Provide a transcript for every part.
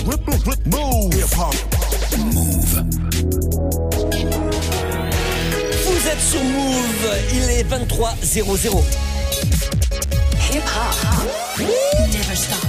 Move. Hip-hop. Move. Vous êtes sur Move, il est 23h00. Hip-hop. Never stop.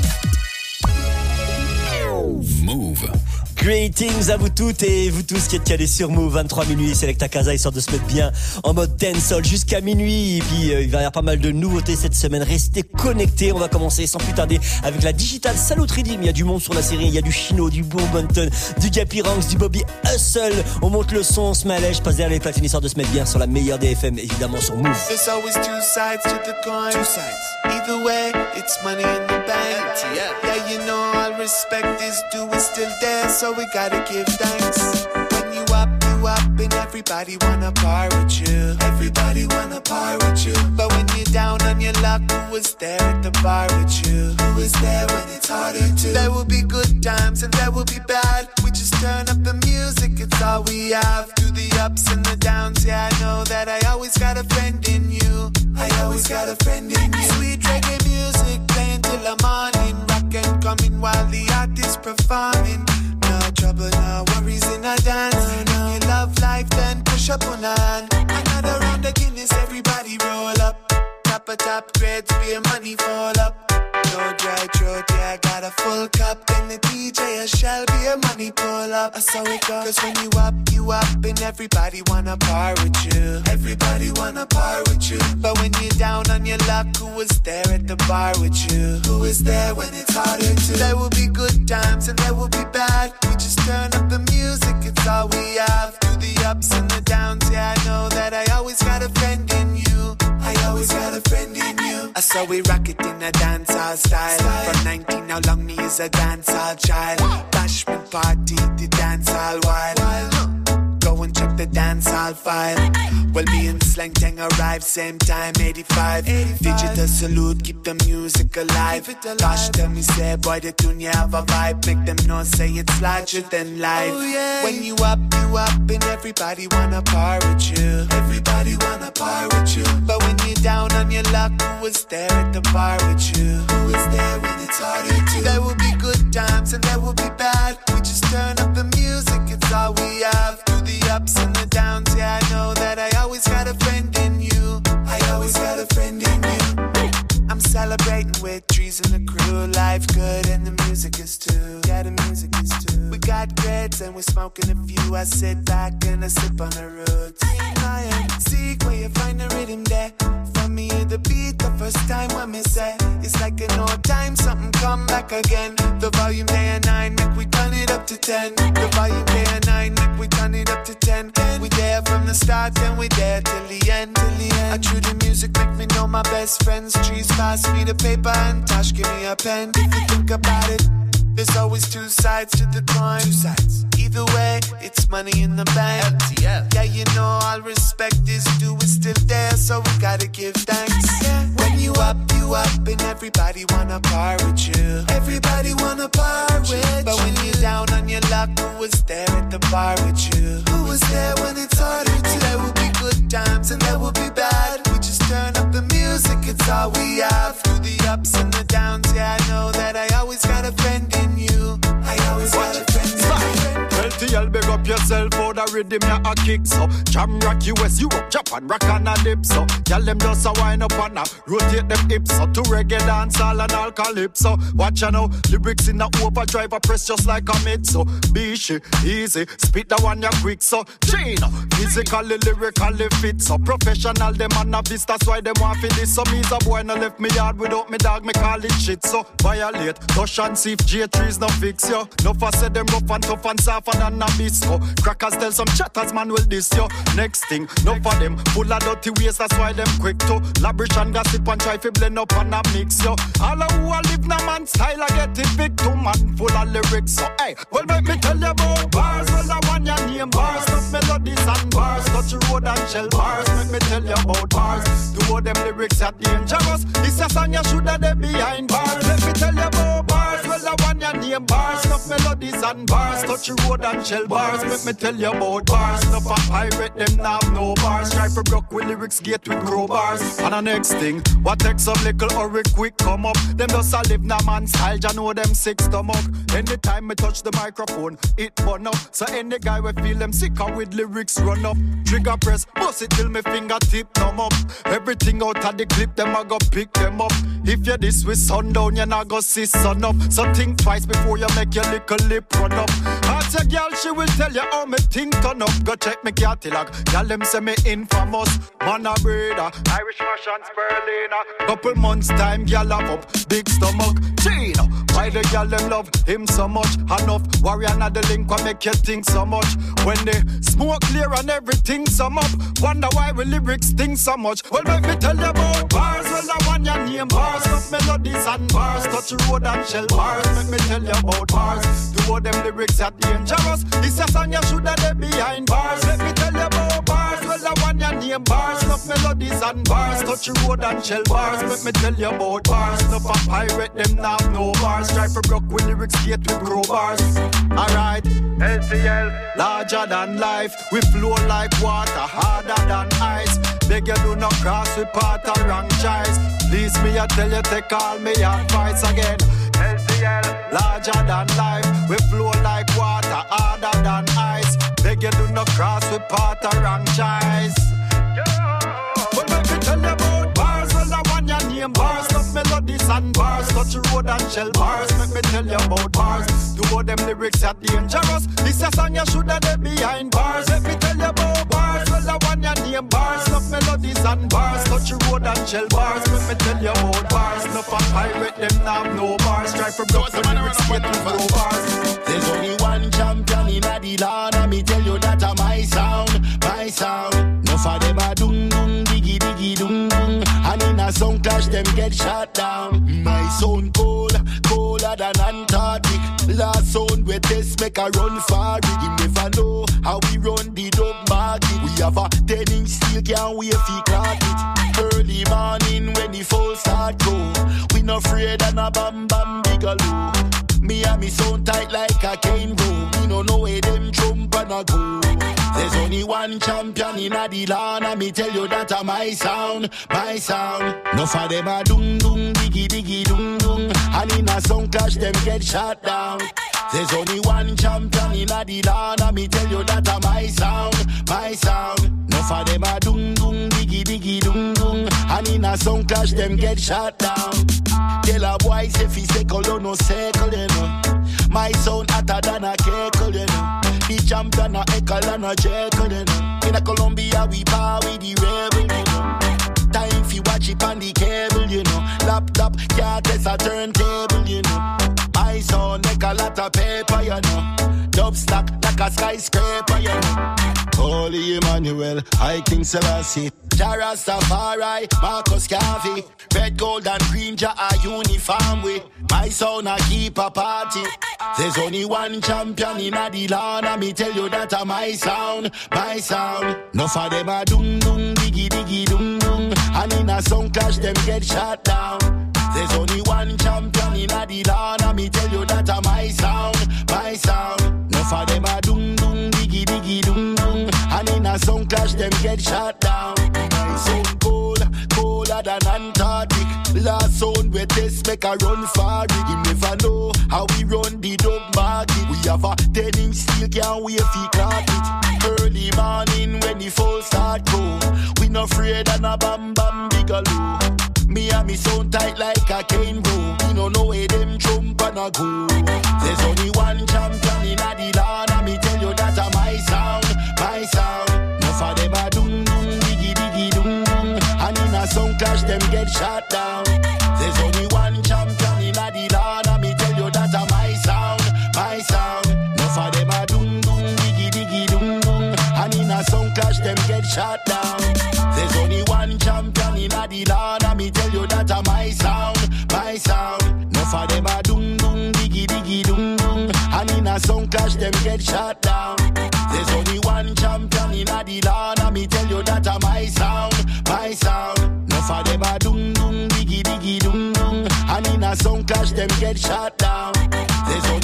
Move. Greetings à vous toutes et vous tous qui êtes calés sur Move. 23 minuit, Selecta Casa histoire de se mettre bien en mode dancehall jusqu'à minuit. Et puis il va y avoir pas mal de nouveautés cette semaine. Restez connectés. On va commencer sans plus tarder avec la Digital Salute Redeem. Il y a du monde sur la série. Il y a du Chino, du Bombonton, du Gappy Ranks, du Bobby Hustle. On monte le son, on se met à l'aise. Je passe derrière les platines histoire de se mettre bien sur la meilleure des FM, évidemment sur Move. There's always two sides to the coin. Two sides. Either way, it's money in the bank. Yeah, you know all respect is due is still there, so we gotta give thanks. When you up, and everybody wanna par with you. Everybody wanna par with you. But when you're down on your luck, who was there at the bar with you? Who was there when it's harder to? There will be good times and there will be bad. We just turn up the music, it's all we have. Through the ups and the downs, yeah, I know that I always got a friend in you. I always got a friend in you. Sweet reggae music playing till the morning. Rock and coming while the artist performing. No trouble, no worries in a dance. No. You love life, then push up on hand. Another round of Guinness, everybody roll up. Top grades, beer money fall up. No dry throat, yeah, I got a full cup. Then the DJ a shell, beer money pull up. That's how it goes. Cause when you up, and everybody wanna par with you. Everybody wanna par with you. But when you're down on your luck, who was there at the bar with you? Who was there when it's harder to? There will be good times and there will be bad. We just turn up the music, it's all we have. Through the ups and the downs, yeah, I know that I always got a friend in you. I always got a friend in you. I saw we rock it in a dancehall style. From 19, how long me is a dancehall child. Bashment party, the dancehall wild. Go and check the dancehall file. Well, me and Slang Tang arrived same time, 85. Digital Salute, keep the music alive. Gosh, tell me, say, boy, the tune you have a vibe. Make them know, say it's larger than life. Oh, yeah. When you up, and everybody wanna par with you. Everybody wanna par with you. But when you're down on your luck, who was there at the bar with you? Who was there when it's harder to? There will be good times and there will be bad. We just turn up the music, it's all we have. Through the ups and the downs, yeah, I know that I always got a friend in you. I always got a friend in you. I'm celebrating with trees and the crew. Life good and the music is too. Yeah, the music is too. We got grades and we're smoking a few. I sit back and I sip on the roots. Seek where you find the rhythm there. From me hear the beat the first time when me say it's like an old time, something come back again. The volume there 9, make we turn it up to 10. The volume there 9, make we turn it up to 10. We there from the start and we there till the end. I true the music make me know my best friends. Trees pass me the paper and Tosh give me a pen. If you think about it, there's always two sides to the coin. Two sides. Either way, it's money in the bank. LTF. Yeah, you know all respect is due is still there, so we gotta give thanks. Yeah. When you up, and everybody wanna par with you. Everybody wanna par with you. But when you're down on your luck, who was there at the bar with you? Who was there when it's harder to? There will be good times and there will be bad. We just turn up the music, it's all we have. Through the ups and the downs, yeah, I know that I always got a friend in you. I always got a friend in you. LTL, big up yourself for the rhythm ya a kick so. Jam rock US, Europe, Japan, rock and a dip so. Y'all them just a wind up and a rotate them hips so. To reggae dance all and all calypso. Watch ya now, lyrics in the overdrive I press just like a mid so. Bishi, easy, spit the one ya quick so. Gina, physically, lyrically fit so. Professional them and a beast, that's why them want for this. So me's a boy no left me yard without me dog, me call it shit so. Violate, touch and see if J3's no fix yo. No for say them rough and tough and soft and a bisco. Crackers tell some chatters man will diss yo. Next thing, no for them full of dirty ways, that's why them quick to labrish and gossip and try to blend up and a mix yo. All of who a live na man style I get it big to man full of lyrics so. Hey, well make me tell you about bars. Well I want your name bars, not melodies and bars. Touch road and shell bars. Make me tell you about bars. Do all them lyrics are dangerous. This a song you shoulda dey behind bars. Let me tell you about bars. Well I want your name bars. Enough melodies and bars. Touch the road and shell bars. Let me tell you about bars. Enough a pirate, them now have no bars. Try for broke with lyrics, get with crowbars. And the next thing, what takes up little hurry quick come up. Them just a live na man style, ya know them sick stomach. Anytime me touch the microphone, it burn up. So any guy we feel them sicker with lyrics run up. Trigger press, bust it till me fingertip numb up. Everything out of the clip, them I go pick them up. If you this with sundown, you not go see sun up. So think twice before you make your little lip run up. Ask a girl, she will tell you how me think turn up. Go check me catalog, girl them say me infamous. Man a breeder, Irish mash and spirulina. Couple months time, girl have up, big stomach. Chino, why the girl them love him so much? Enough, warrior not the link, what make you think so much? When they smoke clear and everything sum up. Wonder why we lyrics think so much. Well, make me tell you about bars. Well, I want your name bars. Enough melodies and bars. Touch the road and shell bars. Make me tell you about bars. Do all them lyrics are dangerous. This a song you should have left behind bars. Let me tell you about bars. Well, I want your name bars. Enough melodies and bars. Touch the road and shell bars. Make me tell you about bars. Enough a pirate, them now have no bars. Try for broke with lyrics, get with crowbars. Alright, LTL, larger than life. We flow like water, harder than ice. Beg you do not cross with part or wrong choice. Please me, I tell you, take all me advice again. LTL, larger than life. We flow like water, harder than ice. Beg you do not cross with part or wrong choice. But let me tell you about bars. Well, I want your name bars. Love melodies and bars. Touch the road and shell bars. Let me tell you about bars. Do all them lyrics are dangerous. This a song you should have left behind bars. Let me tell you about bars. Well, I want your name bars. Love melodies and bars. Touch the road and shell bars. Let me tell you about bars. No for pirate, them now have no bars. Try for blood, the lyrics get to no bars. There's only one champion in the land. And me tell you that a my sound, my sound. No for them a dung dung, diggy diggy dung dung. And in a sound clash, them get shot down. My sound cold, colder than Antarctic. Last sound we test make a run for it. You never know how we run the dub market. We have a 10-inch steel, can't wait for clock it. Early morning when the full start go. We no afraid of a bam bam bigelow. Me and me sound tight like a cane room. Me no know where them jump and a go. There's only one champion in the land. And me tell you that a my sound, my sound. No for them a dung dung, diggy diggy dung dung. And in a sound clash them get shot down. There's only one champion in the land. And me tell you that a my sound, my sound. No for them a dung dung, diggy diggy dung dung. And in a sound clash them get shot down. Tell a boy say fi circle or no circle, you know. My sound hotter than a keckle, you know. The champion a echo and a jekyll, you know. In a Colombia we power with the rebel, you know. Time fi watch it on the cable, you know. Laptop can't test a turntable, you know. My sound make a lot of paper, you know. Dub stack like a skyscraper, you know. Holy Emmanuel, I King Selassie, Jara Safari, Marcus Garvey, red, gold and green, Jah a uniform with. My sound a keep a party. There's only one champion in the land. And me tell you that a my sound, my sound. No for them a dung dung, diggy diggy dung dung. And in a sound clash them get shot down. There's only one champion in the land. And me tell you that a my sound, my sound. No for them a dung dung, diggy diggy dung dung. And in a sound clash them get shot down. My sound cold, colder than Antarctic. Last sound we test make a run for it. You never know how we run the dub market. We have a 10-inch steel, can't wait for clock it. Early morning when the full start go. We no afraid of a bam bam bigelow. Me and me sound tight like a cane room. We no know where them jump and a go. There's only one champion in the land. And me tell you that a my sound, my sound. No for them a dung dung, diggy diggy dung dung. And in a sound clash them get shot down. There's only one champion in the land. And me tell you that a my sound, my sound. No for them a dung dung, diggy diggy dung dung. And in a sound clash them get shot down. There's only one champion in the land. And me tell you that a my sound, my sound. No for them a dung dung, diggy diggy dung dung. And in a sound clash them get shot down. There's only one champion in the land. And me tell you that a my sound, my sound. No for them a dung dung, diggy diggy dung dung. And in a sound clash them get shot down. There's only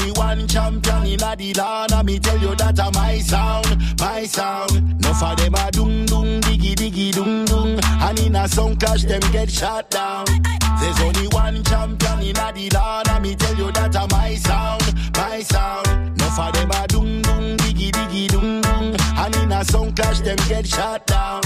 the land, and me tell you that a my sound, my sound. No for them a dung dung, diggy diggy dung dung, and in a sound clash them get shot down. There's only one champion in the land, and me tell you that a my sound, my sound. No for them a dung dung, diggy diggy dung dung, and in a sound clash them get shot down.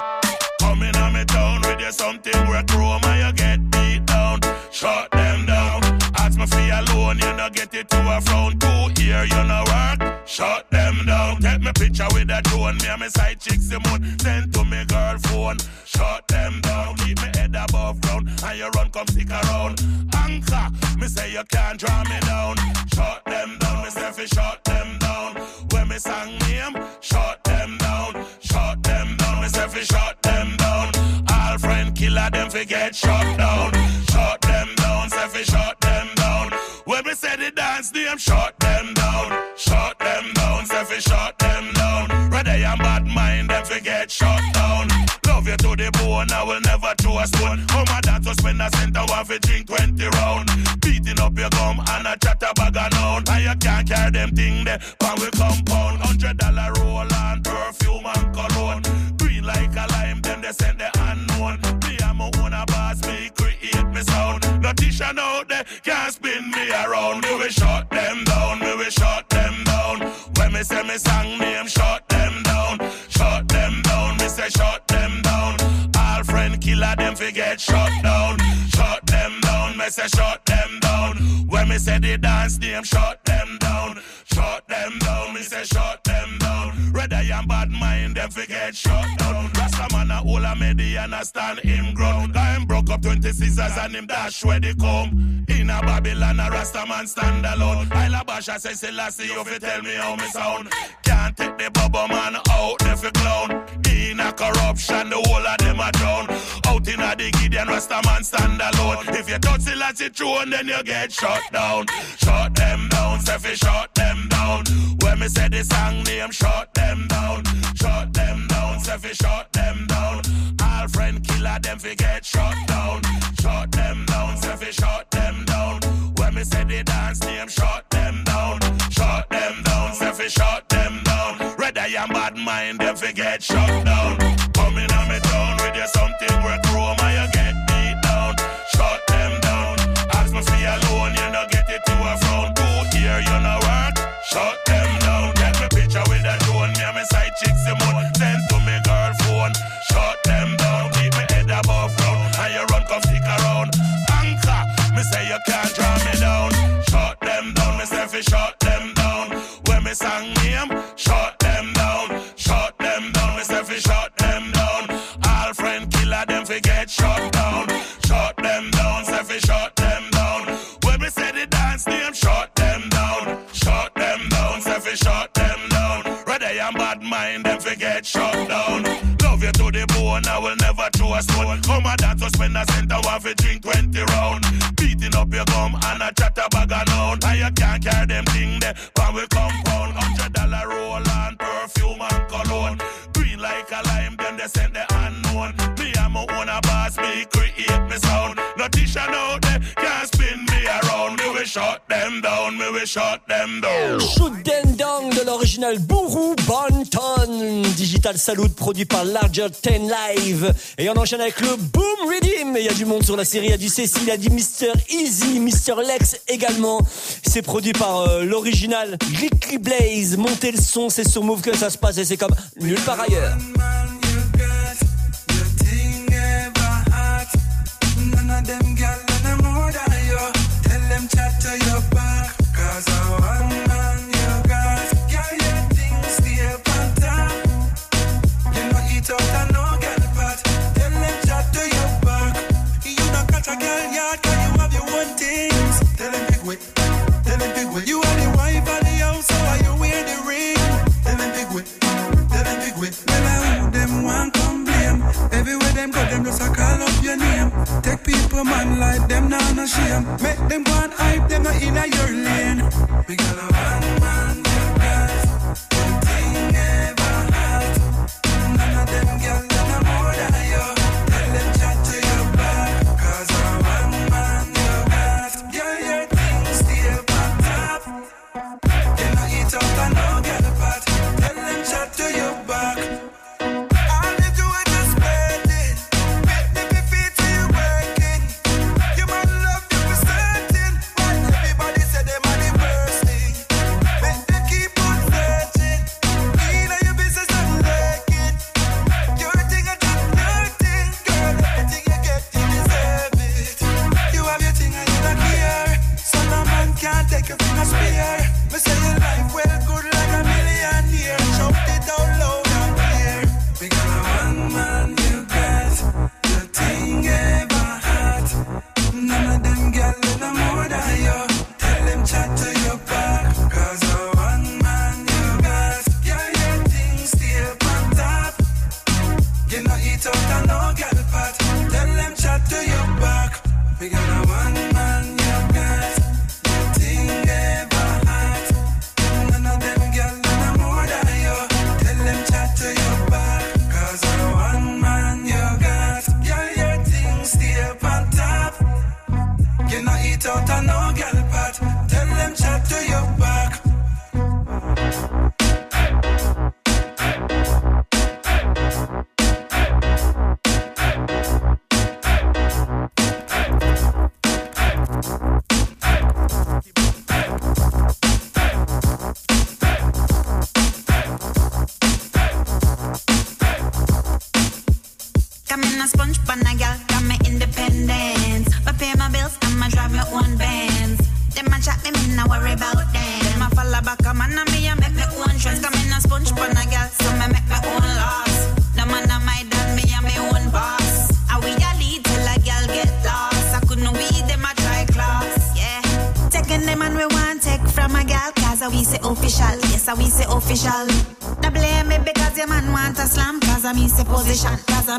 Coming on me town with you something where chrome and you get beat down. Shut them down. Ask me for alone, you no get it to a frown. 2 year you no work. Shut them down. Take me picture with a drone. Me and my side chicks the moon. Send to me girl phone. Shut them down. Keep me head above ground. And you run come stick around. Anchor. Me say you can't draw me down. Shut them down. Me say fi shut them down. When me sang name, shut them down. Shut them down. Me say fi shut them down. All friend killer them fi get shut down. Shut them down. Say fi shut them down. When me say the dance name, shut them down. Shut them down. Say fi shut them down. Rather you bad mind them fi get shut down. Love you to the bone, I will never throw a stone. Come and dance to spend a cent, I want to drink 20 round. Beating up your gum and a chat a bag of noun. And you can't carry them thing there, pan we compound. $100 roll on perfume and cologne. Green like a lime, them they send the unknown. Me and my own a boss, me create me sound. No t-shirt out there, can't spin me around. Me will shut them down, me will shut them down. When me say me song name, shut them down. Shut them down, me say shut them down. All friend killer them fi get shut down. Shut them down, me say shut them down. When me say the dance name, shut them down. Shut them down, me say shut them down. Rather you bad mind them fi get shut down. Rasta man a hold a medi and a stand him ground. Him broke up 20 scissors and him dash where they come. In a Babylon a Rasta man stand alone. Isla Basha say Selassie you fi tell me how me sound. Can't take the bubble man out there fi clown. In a corruption the whole of them a drown. Out in a the Gideon Rasta man stand alone. If you touch Selassie throne then you get shut down. Shut them down, say fi shut them down. When me say the song name, shut them down. Shut them down, say fi shut them down. All friend killer them fi get shut down. Shut them down, say fi shut them down. When me say the dance name, shut them down. Shut them down, say fi shut them down. Rather you bad mind them fi get shut down. Coming on me town with you something where chrome and you get beat down. Shut them down. Ask me for alone, you no get it to a frown. 2 year you no work. Shut them down. Get me picture with a drone. Me and my side chicks the moon. Send to me girl phone. Shut them down. Keep me head above ground. And you run come stick around. Anchor. Me say you can't draw me down. Shut them down. Me say fi shut them down. When me sang name, shut them down. Shut them down. Me say fi shut them down. All friend killer them fi get shut down. Shut them down. Say fi shut them down. When me say the dance name, shut them down. Shut them down. Say fi shut them down. Rather you bad mind them fi get shut down. Love you to the bone, I will never throw a stone. Come and dance to spend a cent, I want to drink 20 round. Beating up your gum and a chat a bag of noun. And you can't carry them thing there, pan we compound. $100 roll on perfume and cologne. Green like a lime, them they send the unknown. Me and my own a boss, me create me sound. No t-shirt out there, can't spin me around. Me will shut them down, me will shut them down. Shoot them down de l'original Buru Banton. Digital Salute produit par Larger 10 Live. Et on enchaîne avec le Boom Redeem. Il y a du monde sur la série, il y a du Cécile, il y a du Mr. Easy, Mr. Lex également. C'est produit par l'original Ricky Blaze. Montez le son, c'est sur Move que ça se passe et c'est comme nulle part ailleurs. Them girl and I'm more than you. Tell them chat to your back. Cause I one man you got. Girl, your things stay up on top. You know eat out and no girl fat. Tell them chat to your back. You don't catch a girl yard cause you have your own things. Tell them big way. Tell them big way. You are the wife of the house so why you wear the ring. Tell them big way. Tell them big way. Well I hope them want come blame. Everywhere them go them just a call up your name. Take people man like them not no shame. Make them go and hype them not in a your lane. We got a one man you got. One thing ever had. None of them girls that are more than you. Tell them chat to your back. Cause a one man you got. Girl your things stay up on top. You know eat worry about them. Them a follow back a man and me a make me own trends. Come in a sponge pan a girl, so me make me own loss. No man a my dad, me a me own boss. And we a lead till a girl get lost. I couldn't weed them a try class, yeah. Taking them and we want take from a girl, cause we say official, yes we say official. Don't blame me because your man want a slam, cause I me say position,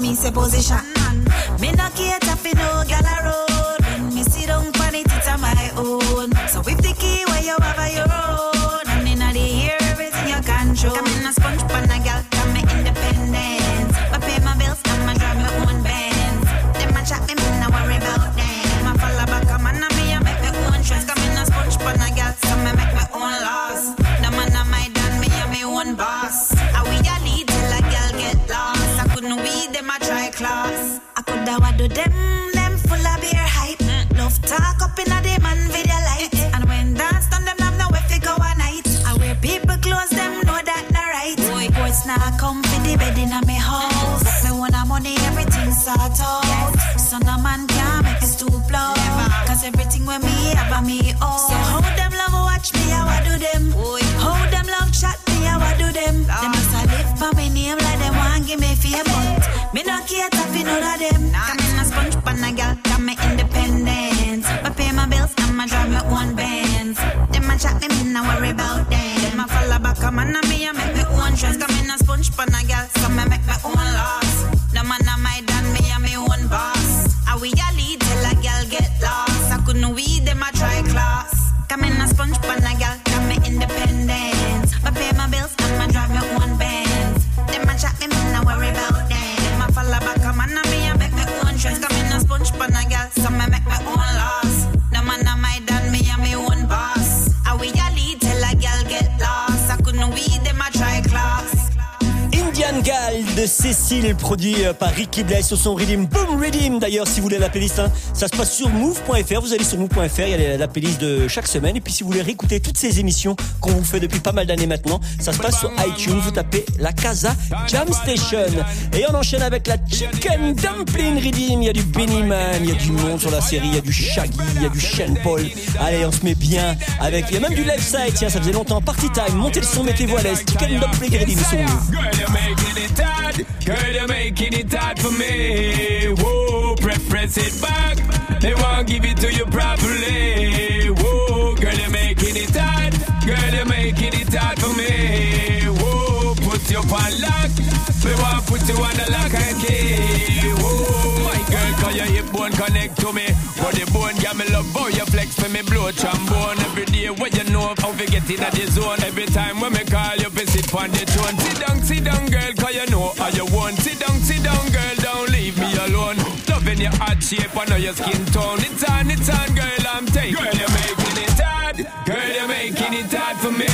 man. Me no cater for no girl a road. When me sit down pon it, it's a my own. So if the key where you have a your own, and inna the ear everything you control. Come in a sponge pan a girl, come me independence. I pay my bills, come and drive my own Benz. Them a chat me no worry about them. Them a follow back a man and me a make me own trends. Come in a sponge pan a girl, so me make my own laws. No man a my dad, me a me own boss. And we a lead till a girl get lost. I couldn't weed them a try class. I coulda what do them full of beer hype. Love talk up inna the man video light. And when dance done them have nowhere fi go a night. And where people close them know that not right. Boys now come for the bed inna me house. Me want a money, everything sort out. So no man can make it stoop low. Cause everything with me have a me own. So how them love watch me, how I do them. How them love chat me, how I do them. Them must a live for me name like them want give me fear. But me no cater for none of them. Come in a sponge pan a girl, come me independent. I pay my bills, I'ma drive my own Benz. Them a chat me no worry about them. Them a follow back a man and me a make me own trends. Come in a sponge pan a girl, so me make my own loss. No man a my dad, me a me own boss. And we a lead till a girl get lost. I couldn't weed them a try class. Come in a sponge pan a girl, come me independent. I pay my bills, I'ma drive my own Benz. Them a chat me no worry about them. Them a follow back a man and me a make my own trends. Come in a sponge pan a girl, so me make my own laws. No man a my dad, me a me own boss. And we a lead till a girl get lost. I couldn't weed them a try class. Indian Gal de Cécile, produit par Ricky Blaze sur son Redeem Boom Redeem. D'ailleurs, si vous voulez la playlist, ça se passe sur move.fr. Vous allez sur move.fr, il y a la playlist de chaque semaine. Et puis si vous voulez réécouter toutes ces émissions qu'on vous fait depuis pas mal d'années maintenant, ça se passe sur iTunes. Vous tapez la Casa Jam Station. Et on enchaîne avec la Chicken Dumpling Redeem. Il y a du Benny Man, il y a du monde sur la série, il y a du Shaggy, il y a du Sean Paul. Allez, on se met bien avec. Il y a même du Left Side, tiens, ça faisait longtemps. Party Time, montez le son, mettez-vous à l'aise. Chicken Dumpling Redeem sur Move. Making it hard, girl, you're making it hard for me. Whoa, press it back. They won't give it to you properly. Whoa, girl, you're making it hard. Girl, you're making it hard for me. Whoa, put you on lock. They won't put you on the lock and key. Whoa, my girl, cause your hip bone connect to me. But the bone, got me love how you flex for me, blow trombone. Every day, when you know how we get in the zone. Every time when me call you, we sit on the throne. Sit down, girl, cause you know how you want. Sit down, girl, don't leave me alone. Loving your hot shape, I know your skin tone. It's on, girl, I'm taking. Girl, you're making it hard. Girl, you're making it hard for me.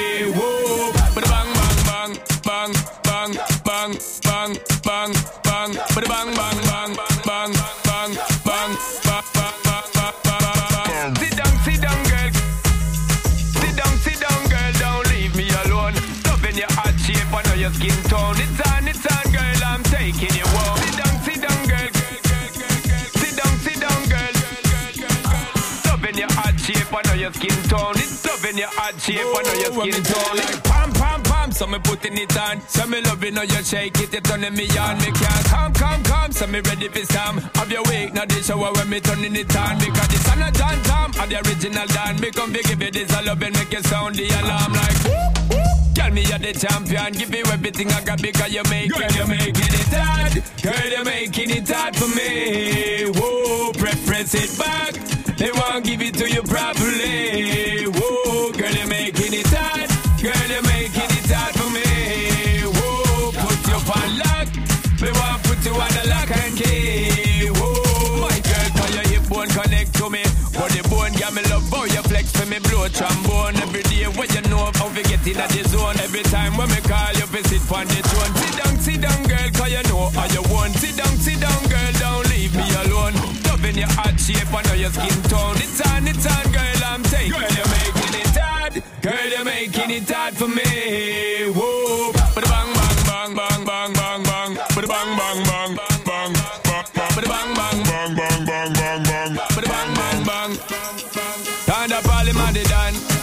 Whoa, but bang, bang, bang, bang, bang, bang, bang, bang, but bang, bang, bang, bang, bang, bang, bang, bang. Sit down, girl. Sit down, girl, don't leave me alone. Loving your hot shape, I know your skin tone. It's on, girl, I'm taking you home. Sit down, girl. Sit down, girl. Loving your hot shape, I know your skin tone. It's loving your hot shape, I know your skin tone. Like pam, pam, pam, so me putting it on. So me loving how you shake it, you turning me on. Me can't come, so me ready for some. Have your wake, now the shower when me turning it on. Because this on a John Tom, and the original Dan. Me come give you this, I love and make you sound the alarm like whoop, whoop. Tell me you're the champion, give you everything I got because you're making it hard. Girl, you're making it hard for me. Whoa, press it back. They won't give it to you properly. Whoa, girl, you're making it hard. Girl, you're making it hard for me. Whoa, put you on lock. They won't put you on the lock and key. Whoa, my girl, call your hip bone connect to me. But the bone, got me love how you flex for me, blow trombone. Every day when you know how we get in the zone. Every time when me call you, we sit on the throne. Sit down, girl, cause you know how you want. Sit down, girl, don't leave me alone. Loving your hot shape, I know your skin tone. It's on, girl, I'm taking. Girl, you're making it hard. Girl, you're making it hard for me. Whoa, but bang, bang, bang, bang, bang, bang, bang, but bang, bang, bang, bang, bang, but bang, bang, bang, bang, bang, bang, bang, but bang, bang, bang. Stand up, all the money done.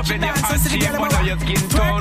in your hot shape, but your skin tone.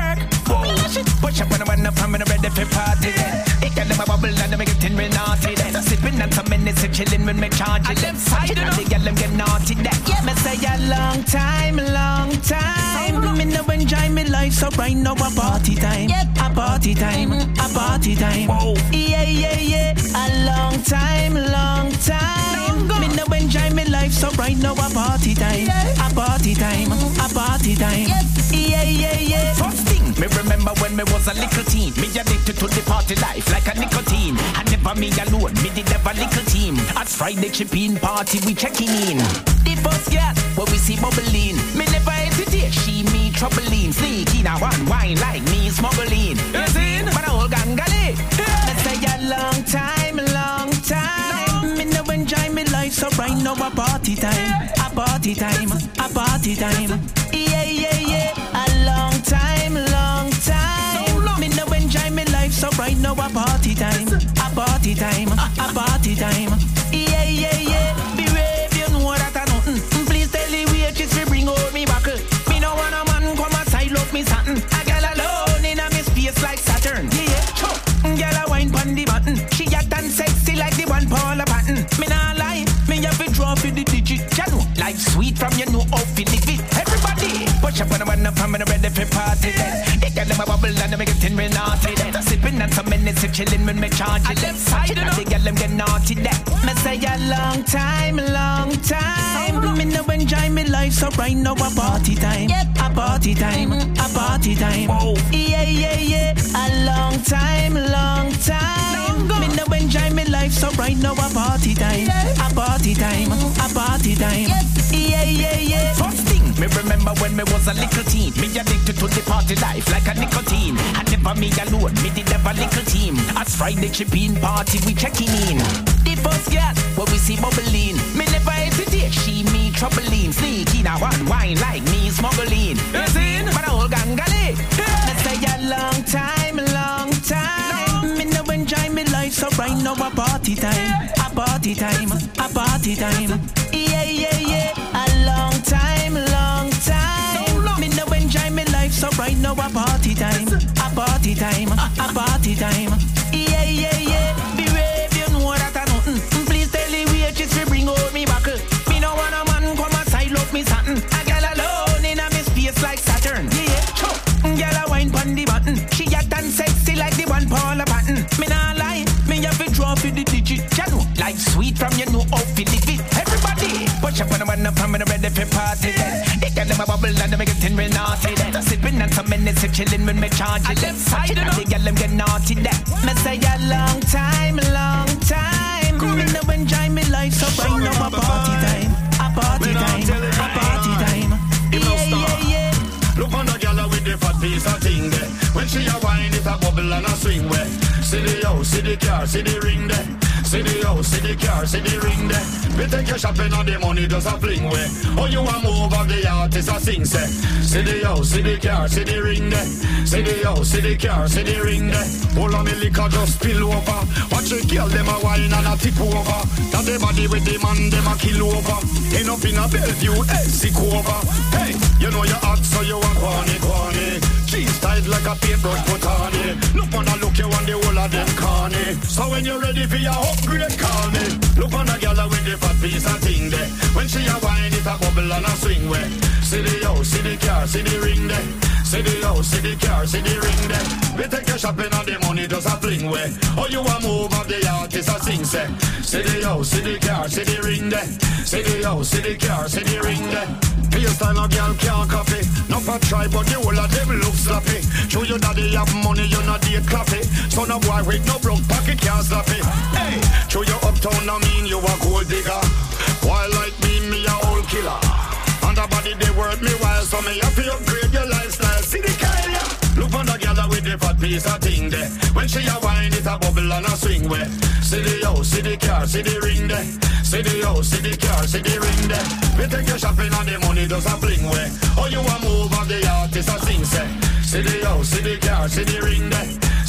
Push up when I'm up, I'm ready for party then. It got them a bubble and them getting real naughty then. Sipping on some minutes and chilling when me charge it. Them side, they get them get naughty then. Yeah, me say a long time, long time. Me no enjoy me life, so right now a party time. A party time, a party time. Yeah, yeah, yeah. A long time, long time. Me no enjoy me life, so right now a party time. A party time, a party time. Yeah, yeah, yeah. First thing, me remember when me was a little teen. Me addicted to the party life like a nicotine. And never me alone, me did have a little team. As Friday chipping party, we checking in. The first girl, where we see bubbling. Me never hesitate, she me troubling. Sneaking a one wine like me smuggling. You see, but a whole gangali. Me say a long time, long time. Me no enjoy me life, so right now a party time. A party time, a party time. Yeah, yeah, yeah. A long time, long time. Me no enjoy me life, so right now a party time. A party time, a party time. Yeah, yeah, yeah. Be brave, you know that I nothing. Please tell the waitress to bring out me buckle. Me no want a man come aside, love me satin. A girl alone in a me space like Saturn. Yeah, yeah. Girl a wine pon the button. She hot and sexy like the one Paula Patton. Me nah lie, me have to draw for the digit. You know, like sweet from you know how to live it. Everybody, push up when I'm up, I'm ready for party then. It got them a bubble and them getting real naughty then. Sipping on some minutes and chilling when me charge it. Left side, they get them get naughty then. Me say a long time, long time. Me no enjoy me life, so right now a party time. A party time, a party time. Yeah, yeah, yeah. A long time, long time. Me no enjoy me life, so right now a party time. A party time, a party time. Yeah, yeah, yeah. First thing, me remember when me was a little teen. Me addicted to the party life like a nicotine. And never me alone, me did have a little team. As Friday chipping party, we checking in. The first girl, where we see bubbling. Me never hesitate, she me troubling. Sneaking a one wine like me smuggling. You see, but a whole gangali. Me say a long time, long time. Me no enjoy me life, so right now a party time. A party time, a party time. Yeah, yeah, yeah. A long time, long time. Me no enjoy me life, so right now a party time. A party time, a party time. Yeah, yeah, yeah. Be brave, you know that I nothing. Please tell the waitress to bring out me buckle. Me no want a man come aside, love me satin. A girl alone in a me space like Saturn. Yeah, girl a wine pon the button. She hot and sexy like the one Paula Patton. Me nah lie, me have to draw for the digit. You know, like sweet from you know how to live it. Everybody, push up when I'm up, I'm ready for party then. It got them a bubble and them getting real naughty then. Sipping on some minutes and chilling when me charge it. Left side, they get them get naughty then. Me say a long time, long time. Me no enjoy me life, so right now a party time. A party time, a party time. Yeah, yeah, yeah. Look on the girl with the fat piece of thing there. When she a wine, it a bubble and a swing way. See the house, see the car, see the ring there. See the house, see the car, see the ring there. We take your shopping and the money does a fling way. Oh, you a move of the artist a sing say. See the house, see the car, see the ring there. See the house, see the car, see the ring there. All of me liquor just spill over. Watch the girl them a wine and a tip over. That the body with the man them a kill over. End up in a Bellevue, sick over. Hey, you know you're hot so you a corny. Cheese tied like a paintbrush put on it. Look on the look you on the whole of them corny. So when you're ready for your upgrade, call me. Look on the girl with the fat piece of thing there. When she a wine, it a bubble and a swing way. See the house, see the car, see the ring there. See the house, see the car, see the ring there. We take your shopping and the money does a fling way. Oh, you a move of the artist a sing say. See the house, see the car, see the ring there. See the house, see the car, see the ring there. Hairstyle a girl can't copy. Not for try, but the whole of them look sloppy. Show you daddy have money, you not date clappy. So no boy with no broke pocket can't slap it. Hey, show you uptown, I mean you a gold digger. Why like me a old killer. And the body they worth me while, so me have to upgrade your lifestyle. See the Kaya. Look on the girl with the fat piece of thing there. When she a wine, it a bubble and a swing way. See the house, see the car, see the ring there. See the house, see the car, see the ring there. We take your shopping and the money does a fling way. Oh, you a move of the artist a sing say. See the house, see the car, see the ring there.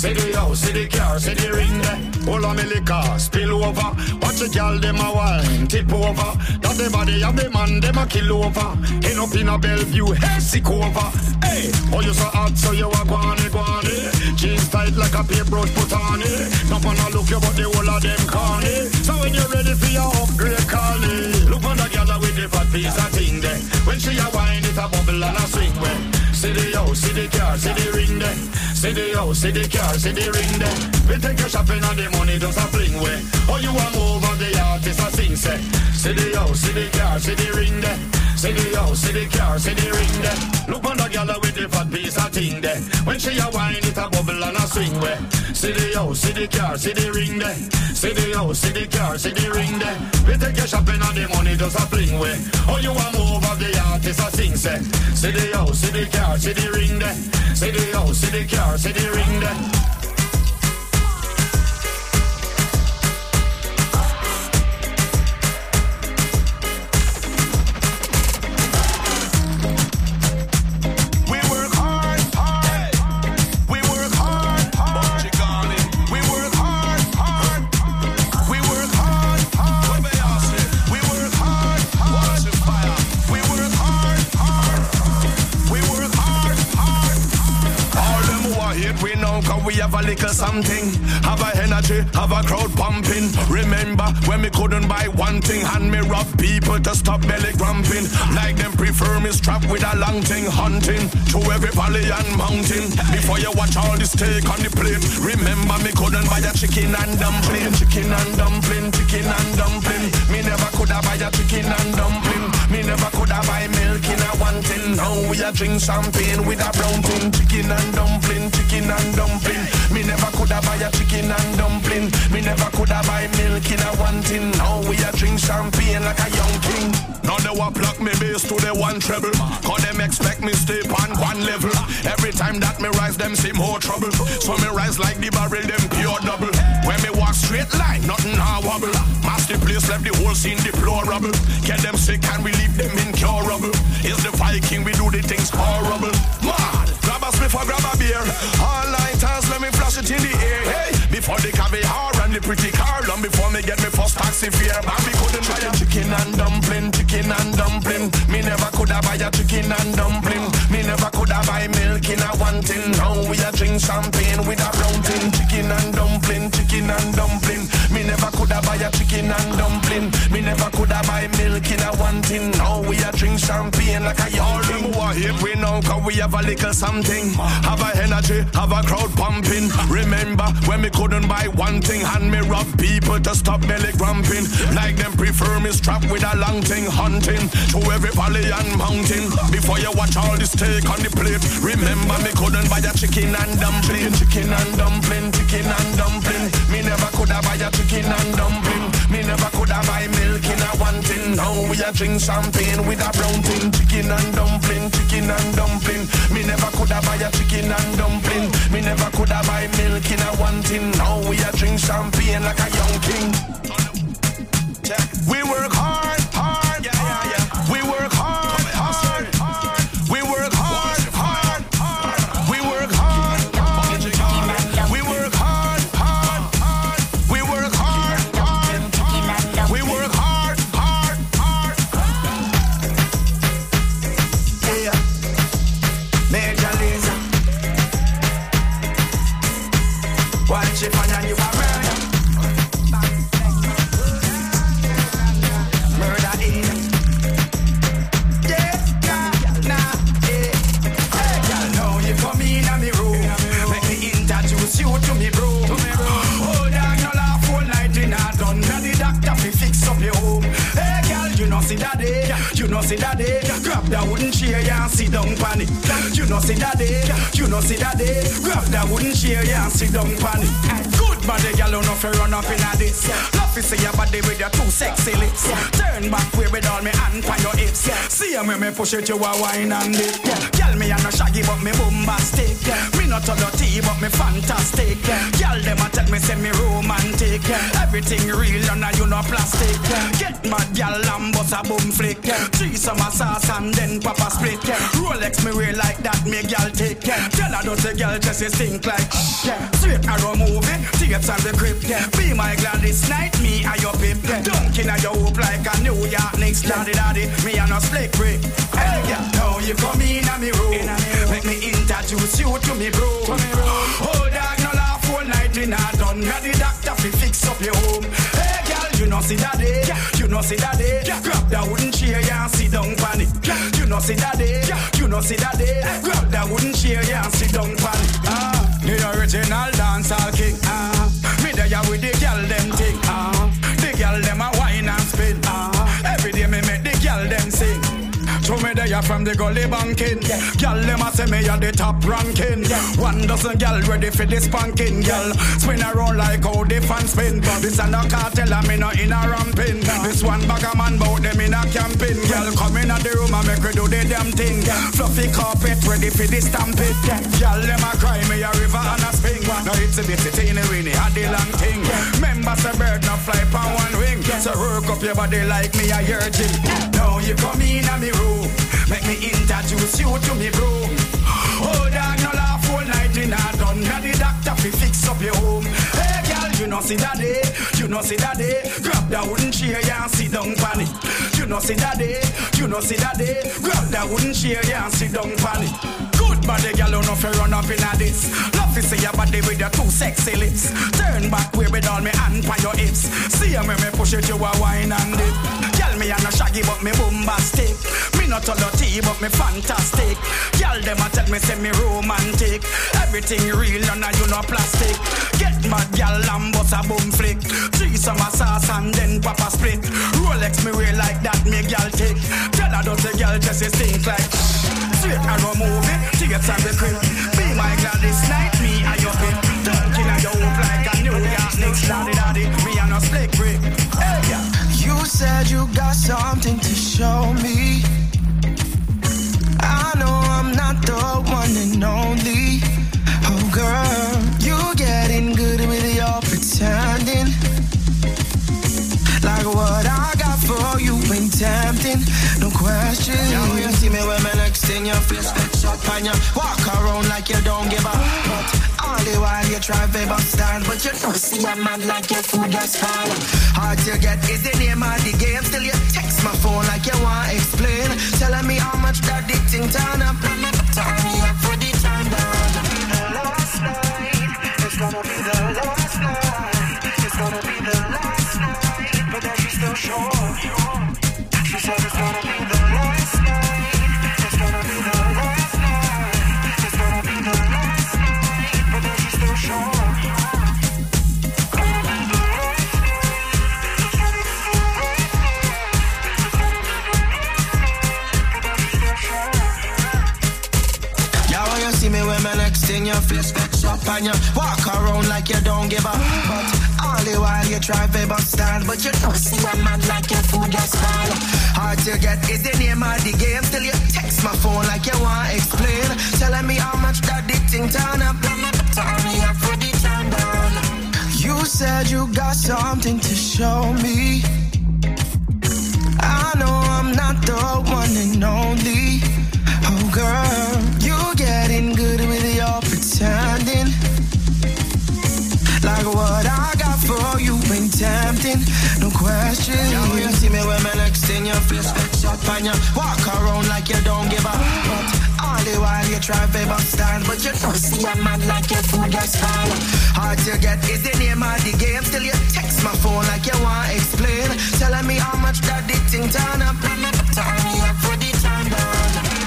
See the house, see the car, see the ring there. All of me liquor, spill over. Watch the girl, them a wine, tip over. Got the body of the man, them a kill over. End up in a Bellevue, hey, sick over. Hey, oh you so hot, so you a guani. Jeans tight like a paper put on it. Not wanna look you, but the whole of them corny. So when you're ready for your upgrade, call it. Look on the girl with the fat piece of thing there. When she a wine, it a bubble and a swing way. See the house, see the car, see the ring there. See the house, see the car, see the ring there. We take your shopping and the money just a fling way. Oh, you a move of the artist a sing say. See the house, see the car, see the ring there. See the house, see the car, see the ring there. Look on the girl with the fat piece of thing there. When she a wine, it a bubble and a swing way. See the house, see the car, see the ring there. See the house, see the car, see the ring there. We take your shopping and the money just a fling way. Oh, you a move of the artist a sing say. See the house, see the car, see the ring there. See the house, see the car, see the ring there. We have a little something, have a energy, have a crowd pumping. Remember when me couldn't buy one thing, and me rob people to stop belly grumping. Like them prefer me strapped with a long thing, hunting to every valley and mountain. Before you watch all the steak on the plate, remember me couldn't buy a chicken and dumpling. Chicken and dumpling, chicken and dumpling. Me never could have buy a chicken and dumpling. Me never could have buy milk in a one tin. Now we a drink champagne with a brown tin. Chicken and dumpling, chicken and dumpling. Me never could have buy a chicken and dumpling. Me never could have buy milk in a one tin. Now we a drink champagne like a young king. Now they want pluck me bass to the one treble. Cause them expect me stay on one level. Every time that me rise, them see more trouble. So me rise like the barrel, them pure double. When me walk straight line, nothing a wobble. Master place left the whole scene deplorable. Get them sick and we leave them incurable. Is the Viking, we do the things horrible. Mad, grab a spliff or grab a beer. All lighters, let me flash it in the air. Hey, before the caviar and the pretty car. Long before me get me first taxi fare. But me couldn't buy a chicken and dumpling, chicken and dumpling. Me never could have buy a chicken and dumpling. Me never could have buy milk in a one tin. Now we a drink champagne with a brown tin. Chicken and dumpling, chicken and dumpling. Me never could have buy a chicken and dumpling. Me never could have buy milk in a one tin. Now we a drink champagne like a yarding. Who are hip we now cause we have a little something. Have a energy, have a crowd pumping. Remember when me couldn't buy one thing, and me rob people to stop belly grumping. Like them prefer me strapped with a long thing, hunting to every valley and mountain. Before you watch all the steak on the plate, remember me couldn't buy a chicken and dumpling. Chicken and dumpling, chicken and dumpling. Me never could have buy a chicken and dumpling. Me never could have buy milk in a one tin. Now we a drink champagne with a brown tin. Chicken and dumpling, chicken and dumpling. Me never could have buy a chicken and dumpling. Me never could have buy milk in a one tin. Now we a drink champagne like a young king. We work hard, hard, yeah, yeah, yeah. We work hard, hard, hard. We work hard, hard, hard. We work hard, hard, hard. We work hard, hard, hard. We work hard, hard. We work hard, hard, hard. Yeah, Major Lazer. Watch it and you are murder. Murder in. Yeah, nah, yeah. Hey, girl, now you come in on me room. Make me introduce you to me bro. Hold on, you laugh all night in a done. Now the doctor fi fix up your home. Hey, girl, you know see that day. You know see that day. Grab that wooden chair and sit down pan it. You know see that day. You know see that day. Grab that wooden chair and sit down pan it. Good body, girl, you know fi run up in a this. Love to see your body with your two sexy lips. Turn back way with all me hand on your hips. See when me push it, you a wine and dip. Girl, me a no shaggy but me bombastic. Me not a dirty but me fantastic. Girl, them a tell me say me romantic. Everything real and you no plastic. Get mad, girl, and bust a boom flick. Three summer sauce and then papa split. Rolex me wear like that, me girl take. Tell her a dirty girl just stink like. Straight arrow movie, tapes on the grip. Be my Gladys Knight, me and your pimp. Dunking at your hoop like a New York Knicks. Daddy, me and no split brick. Hey, now you come in a me room. Make me introduce you to me bro. Oh dog, no laugh all night in a done. Got the doctor fi fix up your home. Hey girl, you know see daddy, you know see daddy. Grab that wooden chair and sit down pan it. You know see daddy, you know see daddy. Grab that wooden chair and sit down pan it. The original dancehall king. Me there with the girl them thing. The girl them a wine and spin. Every day me make the girl them sing. Show me there from the gully banking. Girl, them a say me a the top ranking. 1 dozen girl ready for this spanking. Girl, spin around like how the fan spin. This a no cartel and me no in a ramping. This one bag a man bout them in a camping. Girl, come in at the room and make we do the damn thing. Fluffy carpet ready for the stamping. Girl, them a cry me a river and a spring. Now it's a bit in the winnie had the long thing. Members a bird no fly on one wing. So work up your body like me a virgin. Now you come in a me room. Make me introduce you to me bro. Oh dog, no laugh all night in a done. Now the doctor fi fix up your home. Hey girl, you know see daddy, you know see daddy. Grab that wooden chair and sit down pan it. You know see daddy, you know see daddy. Grab that wooden chair and sit down pan it. Good body girl, you know fi run up in a this. Love to see your body with your 2 sexy lips. Turn back way with all me hand by your hips. See me push it to a wine and dip. Girl, me a no shaggy but me bombastic. Me not all the tea but me fantastic. Girl, them a tell me say me romantic. Everything real and you no plastic. Get mad girl and bust a boom flick. 3 summer sauce and then pop a split. Rolex me wear like that me girl take. Tell her don't say girl just stink like. Straight arrow movie, tapes on the crib. Be my Gladys Knight, me and your pimp. Dunking at your hoop like a New York Knicks. Daddy, me and no split brick. Hey, yeah. You said you got something to show me. I know I'm not the one and only. Oh girl, you getting good with your pretending. Like what I got for you ain't tempting, no question. Now you see me with my next in your face, flex up and you walk around like you don't give a. But all the while you try to bust down, but you don't see a man like your food gets spoiled. Hard to get is the name of the game. Still you text my phone like you want to explain. Telling me how much that dick thing turn up. Turn me up for the time down. The last night, it's gonna be the last night. It's gonna be the last night, but then she's still sure. She said it's gonna be the last night. It's gonna be the last night. It's gonna be the last night, but then she's still sure. See me with my next in your face, flex up and you walk around like you don't give a. But all the while you try to bust down, but you don't see a man like your food gets spoiled. Hard to get is the name of the game. Still you text my phone like you want to explain. Telling me how much that dick thing turn up. Turn me up for the turn down. You said you got something to show me. I know I'm not the one and only. Oh girl, you getting good with your pretending. Like what I got for you ain't tempting, no question. Now you see me with my next in your face, flex up and you walk around like you don't give a. But all the while you try to bust down, but you don't see a man like your food gets spoiled. Hard to get is the name of the game. Still you text my phone like you want to explain. Telling me how much that dick thing turn up. Turn me up for the turn down.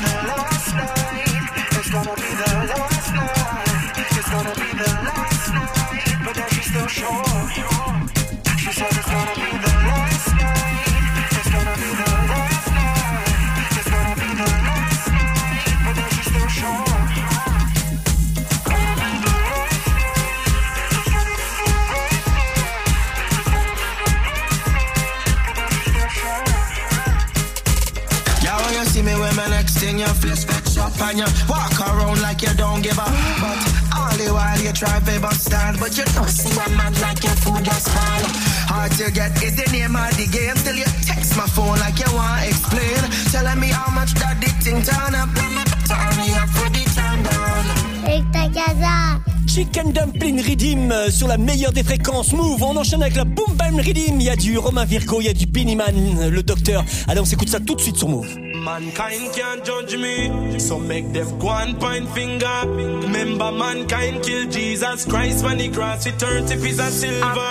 It's gonna be the last night. It's gonna be the last night, but then she's still sure. She said it's gonna be the last night. It's gonna be the last night. It's gonna be the last night, but then she's still sure. See me with my next in your face, flex up and you walk around like you don't give a. But all the while you try to bust down, but you don't see a man like your food gets spoiled. Hard to get is the name of the game. Still you text my phone like you want to explain. Telling me how much that dick thing turn up. Turn me up for the turn down. Chicken Dumpling Rhythm sur la meilleure des fréquences Move. On enchaîne avec la Boom Bam Rhythm. Il y a du Romain Virgo, il y a du Benny Man, le docteur. Allez, on s'écoute ça tout de suite sur Move. Mankind can't judge me, so make them go and point finger. Remember, mankind killed Jesus Christ when he crossed with 30 pieces of silver.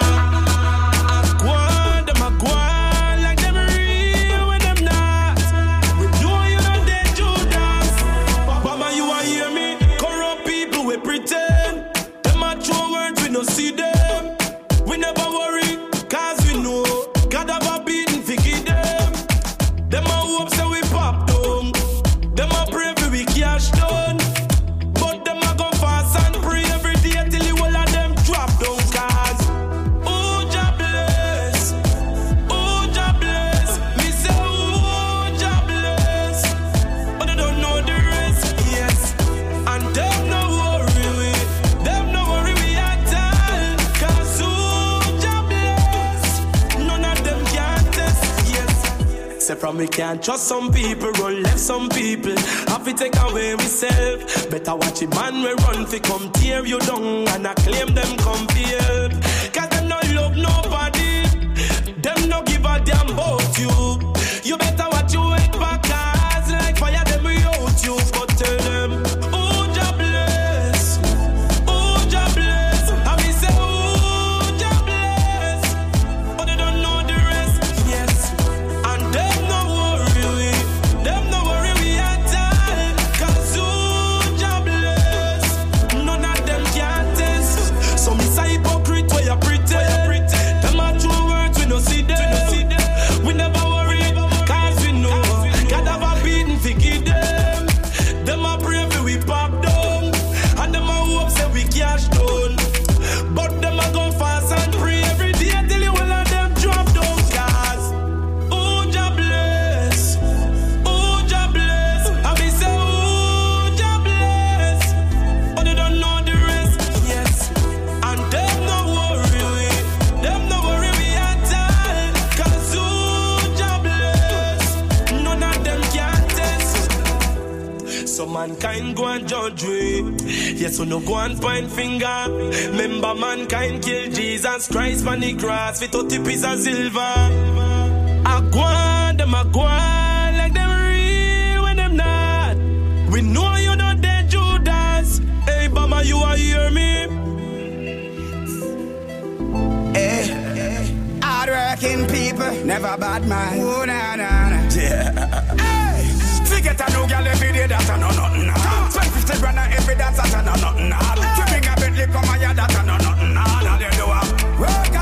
Like them real when them not. We know you know they Judas. Mama, you are hear me? Corrupt people we pretend. Them are true words, we no see them. We never worry, cause we know God have a beating for give them. Them are hopes that we pop down. Them are pray for we cash down. But them are go fast and pray every day till the whole of them drop down. Cause oh Jah bless, oh Jah bless. Me say oh Jah bless, but they don't know the rest. Yes, and them no worry we at all. Cause oh Jah bless, none of them can test. Yes, say from we can't trust some people, run left some people. Have to take away myself. Better watch it man we run fi come tear you down and I claim them come fi help. Cause them no love nobody, them no give a damn about you. You better watch your head back cause like fire them we out you. But tell them oh Jah bless, oh Jah bless. And me say oh Jah bless, but they don't know the rest. Yes, and them no worry we at all. Cause oh Jah bless, none of them can test. So me say hypocrite where you pretend. Them are true words we no see them. We never worry cause we know God have a beating fi give them. Them a pray for we pop down, and them a hope say we cash down. But them a go fast and pray every day till the whole of them drop down. Cause oh Jah bless, oh Jah bless. And me say oh Jah bless, but they don't know the rest. Yes, and them no worry we at all. Cause oh Jah bless, none of them can test. So mankind go and judge we. Yes, so no go and point finger. Remember mankind killed Jesus Christ when he crossed with 30 pieces of silver. I go on, them a go on like them real when them not. We know you not dead Judas. Hey Bama, you are hear me? Hard-working people, never bad man. Oh, na, na, na. Yeah. Hey, forget a new girl every day, that's a no nothing hard. 1250 grand every dance, that's a no nothing hard. To bring a Bentley, come on, yeah, that's a no nothing hard. All you do, work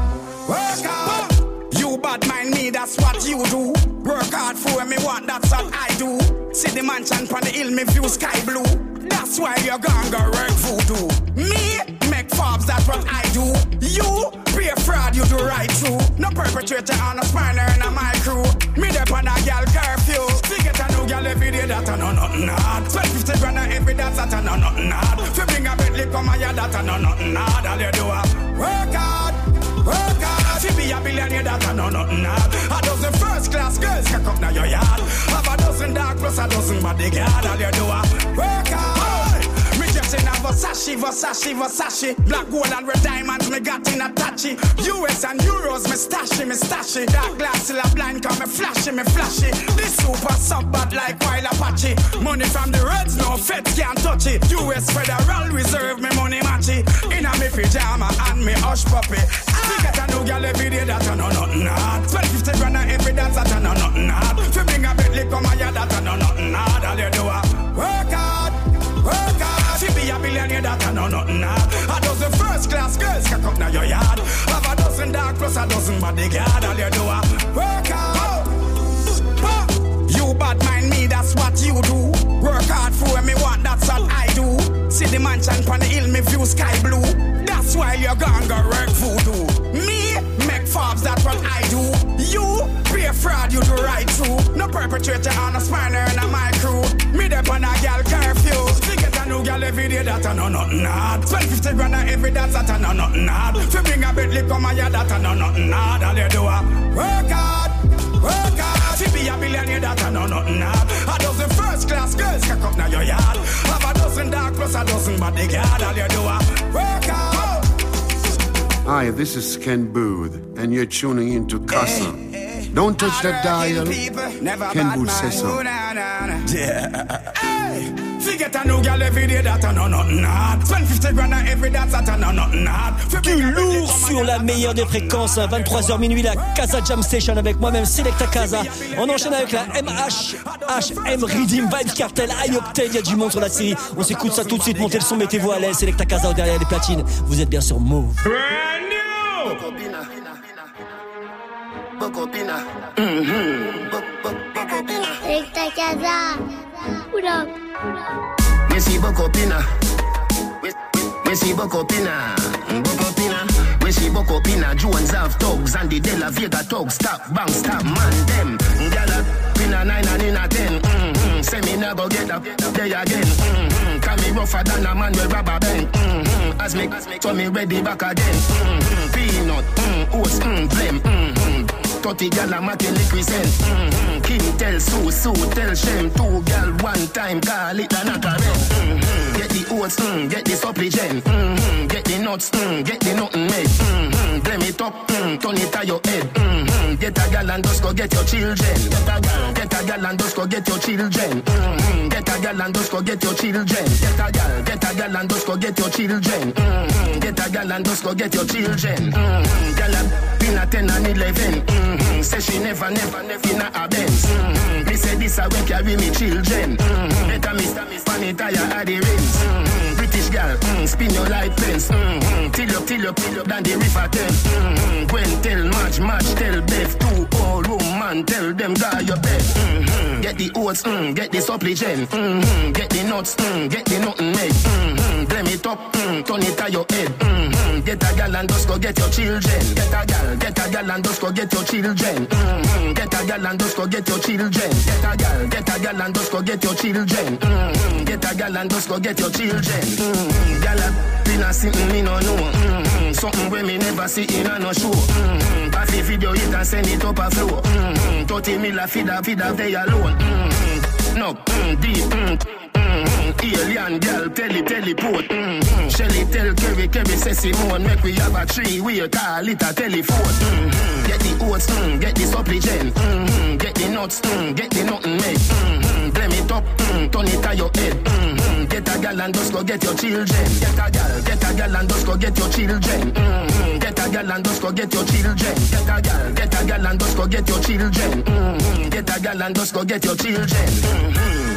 hard. You bad mind me, that's what you do. Work hard for me, want, that's what I do. See the mansion on the hill, me view sky blue. That's why you're gonna go work voodoo. Me, make fobs, that's what I do. You, be a fraud, you do right too. No perpetrator on a spiner in my crew. Me dep on a gal curfew. We get a new gal every day, that's a no nothing hard. 1250 grand every dance, that's a no nothing hard. If you bring a Bentley, come on, yeah, that's a no nothing hard. All you do, work hard. If you be a billionaire, that's a no nothing hard. A dozen first class girls can come now your yard. Have a dozen dark plus a dozen bodyguard. All you do, work hard. Me dressing a Versace. Black gold and red diamonds me got in a touchy. US and euros me stashy. Dark glass till a blind come me flashy. This super sub bad like Wild Apache. Money from the Reds, no feds can't touch it. US Federal Reserve me money matchy. In a me pyjama and me hush puppy. We get a new girl every day, that's a no nothing hard. 1250 grand every dance, that's a no nothing hard. If you bring a Bentley, come on, yeah, that's a no nothing hard. All you do, work hard. If you be a billionaire, that's a no nothing hard. A dozen first class girls can come now your yard. Have a dozen dark plus a dozen bodyguard. All you do, work hard. You bad mind me, that's what you do. Work hard for me, want, that's what I do. See the mansion on the hill, me view sky blue. That's why you're gonna go work voodoo. Me, make fobs, that's what I do. You, be a fraud, you do right too. No perpetrator on a spiner in my crew. Me dep on a gal curfew. We get a new gal every day, that's a no nothing hard. 1250 grand every dance, that's a no nothing hard. If you bring a Bentley, come on, yeah, that's a no nothing hard. All you do, work hard. If you be a billionaire, that's a no nothing hard. A dozen first class girls can come now your yard. Have a dozen dark plus a dozen bodyguard. All you do, Hi, this is Ken Booth, and you're tuning into Casa. Don't touch that dial. Ken Booth says so. Yeah. Hey, forget a new girl every day that I know nothing hard. Spend 50 grand every day that I know nothing hard. Du lourd sur la meilleure des fréquences, 23h minuit, la Casa Jam Station avec moi-même, Selecta Casa. On enchaîne avec la MHM Redeem, Vibes Cartel, High Octane, il y a du monde sur la série. On s'écoute ça tout de suite, montez le son, mettez-vous à l'aise. Selecta Casa derrière les platines. Vous êtes bien sur Move. Selecta Casa. What up? Missy Bokopina. Missy Bokopina. Bokopina. Missy Bokopina. Jones have thugs and the De La Vega thugs. Stop, bang, stop, man, them. Gala, pina 9 and in a 10. Say me never get up there again. Can me rougher than a man with rubber band. As me, so me ready back again. Peanut, oats, blame. 30 gal a making liquid cent. King tell Sue tell Shem. 2 gal one time call it a knockerel. Get the oats, get the supplement. Get the nuts, get the nothing made. Blame it up, turn it to your head. Get a gal and just go get your children. Get a gal and just go get your children. Get a gal and just go get your children. Get a gal and just go get your children. Get a gal and just go get your children. Gal a been a 10 and 11. Say she never in a Benz. Me say this I will carry me children. Better me funny tire at the rims. British girl, spin your light fence. Till up down the river Thames. Gwen tell match tell Beth. 2 old woman tell them guy your bed. Get the oats, get the supplement. Get the nuts, get the nothing made. Blame it up, turn it to your head. Get a gal and just go get your children. Get a gal and just go get your children. Get a gal and just go get your children. Get a gal and just go get your children. Get a gal and just go get your children. Gal a been a sitting me no know. Something where me never see in a no show. Pass the video it and send it up a flow. 30 mil a feed they alone. No, deep. Alien girl, teleport. Shelly tell Kerry, say Simone, make we have a 3-way call it a telephone. Get the oats, get the supplement. Get the nuts, get the nothing made. Blame it up, turn it to your head. Get a gal and just go get your children. Get a gal and just go get your children. Get a gal and just go get your children. Get a gal and just go get your children. Get a gal and just go get your children.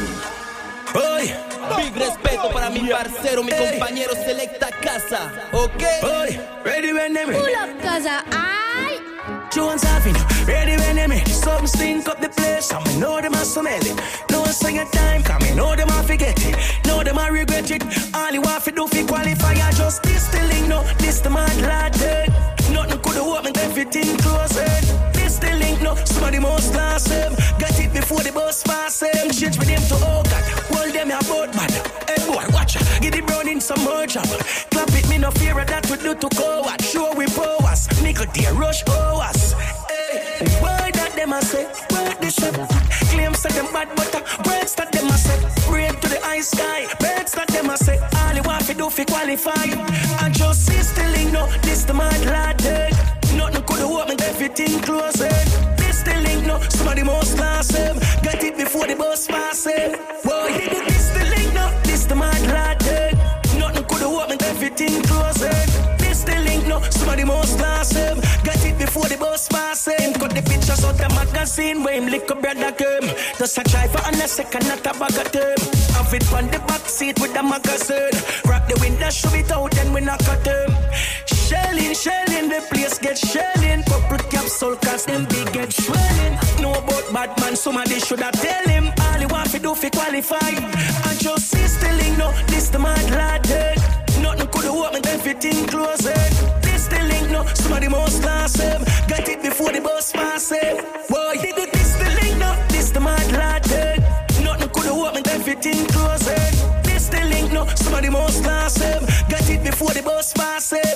Hoy, big respeto para mi parcero, mi compañero Selecta Casa, ¿ok? Hoy, ready when they Pull up Casa, ay. Jones Avenue, ready when they me. Something stink up the place, and me know them a smell it. No one say a time, cause me know them a forget it. Know them a regret it. All you want to do fi qualify, I just this the link, no, this the mad lad dead. Nothing could have opened everything closed. This the link, no, somebody must last them. Got it before the bus pass them. Change with them to oh God, hold them a boat man. Hey boy, watch out, get the brown in some more job. Clap it, me no fear of that we do to go out. Show we powers, nickel dear rush hours. Hey, why that them a say, why they say. Claims that them bad butter, words that them a say. Break to the high sky, birds that them a say. All you want to do fi qualify. And just this the link, no, this the mad lad dead. Nothing could have opened everything closed. This the link, no, somebody must last them. Got it before the bus pass them. Boy, this the link, no, this the mad lad dead. Nothing could have opened everything closed. This the link, no, somebody must last them. Got it before the bus pass them. Cut the pictures out the magazine where him lick a brother came. Just a driver and a second, not a bag of term. Have it on the back seat with the magazine. Rock the window, show it out, then we knock at them. Shelling, the place get shelling. Purple capsule, cause them big get swelling. Know about bad man, somebody shoulda tell him. All he want to do fi qualify. And just see still no, this the mad lad dead. Nothing could have opened everything closed. This the link, no, somebody must last him. Got it before the bus pass him. Boy, this the link, no, this the mad lad dead. Nothing could have opened everything closed. This the link, no, somebody must last him. Got it before the bus pass him.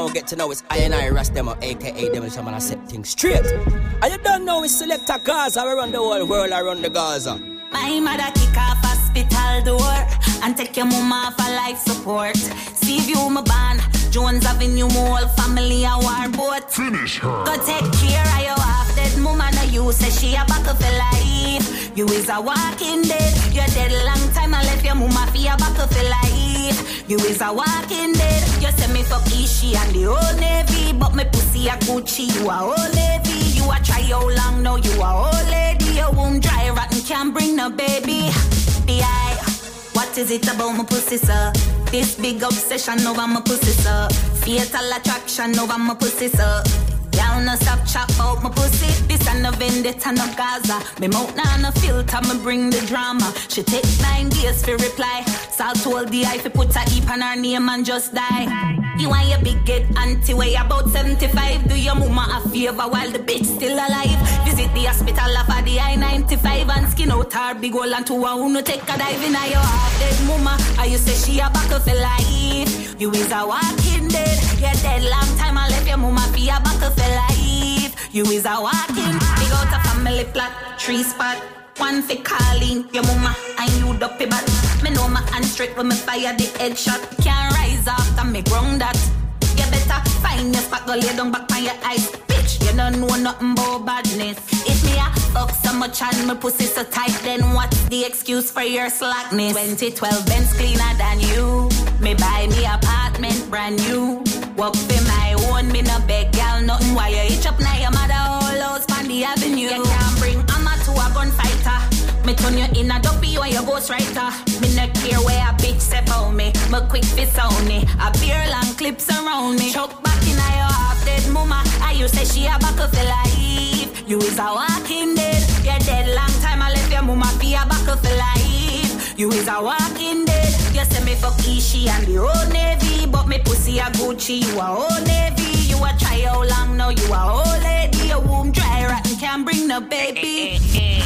now get to know it's I and I Rastemo, aka Devil Shaman. I set things straight. And you don't know it's Selecta Gaza. We run the whole world, I run the Gaza. My mother kick off hospital door and take your mama for life support. See you my band, Jones Avenue, my whole family a war boat. Finish her. Go take care of your half dead mama. Now you say she a back of your life. You is a walking dead. You're dead long time. I left your mama for your back of your life. You is a walking dead. You say me fuck Ishi and the old Navy, but me pussy a Gucci. You a old Navy. You a try how long now? You a old lady. Your womb dry rotten can't bring no baby. The eye. What is it about my pussy, sir? This big obsession over my pussy, sir. Fatal attraction over my pussy, sir. Y'all no stop chat about my pussy. This and no vendetta, no Gaza. Me mouth nah no filter, me bring the drama. She take 9 days for reply. Salt told the eye fi put a heap on her name and just die. You and your big head auntie way about 75. Do your mama a favor while the bitch still alive. Visit the hospital for the I-95 and skin out her big hole and two who no take a dive in your half dead mama. And you say she a back of your life. You is a walking dead. You're dead long time. I left your mama for your back of your life. You is a walking. Big out a family plot, 3 spot. One for calling your mama and you dopey bad. Me know my hand straight when me fire the headshot. Can't rise after me ground that. You better find your spot, go lay down back on your eyes. Bitch, you don't know nothing about badness. If me a fuck so much and my pussy so tight, then what's the excuse for your slackness? 2012 Benz cleaner than you. Me buy me apartment brand new. Walk for my own, me no beg y'all nothing. Why you hitch up now your mother all house on the avenue? You can't bring Amma to a gunfighter. Me turn you in a dopey or your ghostwriter. Me no care where a bitch say about me. Me quick fist on me. A beer long clips around me. Choke back in a your half dead mama. And you say she a back of your life. You is a walking dead. You're dead long time. I left your mama be a back of your life. You is a walking dead. You say me fuck Ishi and the old Navy, but me pussy a Gucci. You a old Navy. You a try how long now? You a old lady. Your womb dry rotten can't bring no baby.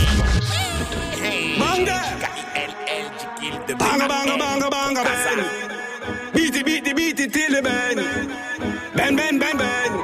Banga! Banga, banga, banga, banga, bang. Beat it till the bang. Bang, bang, bang, bang.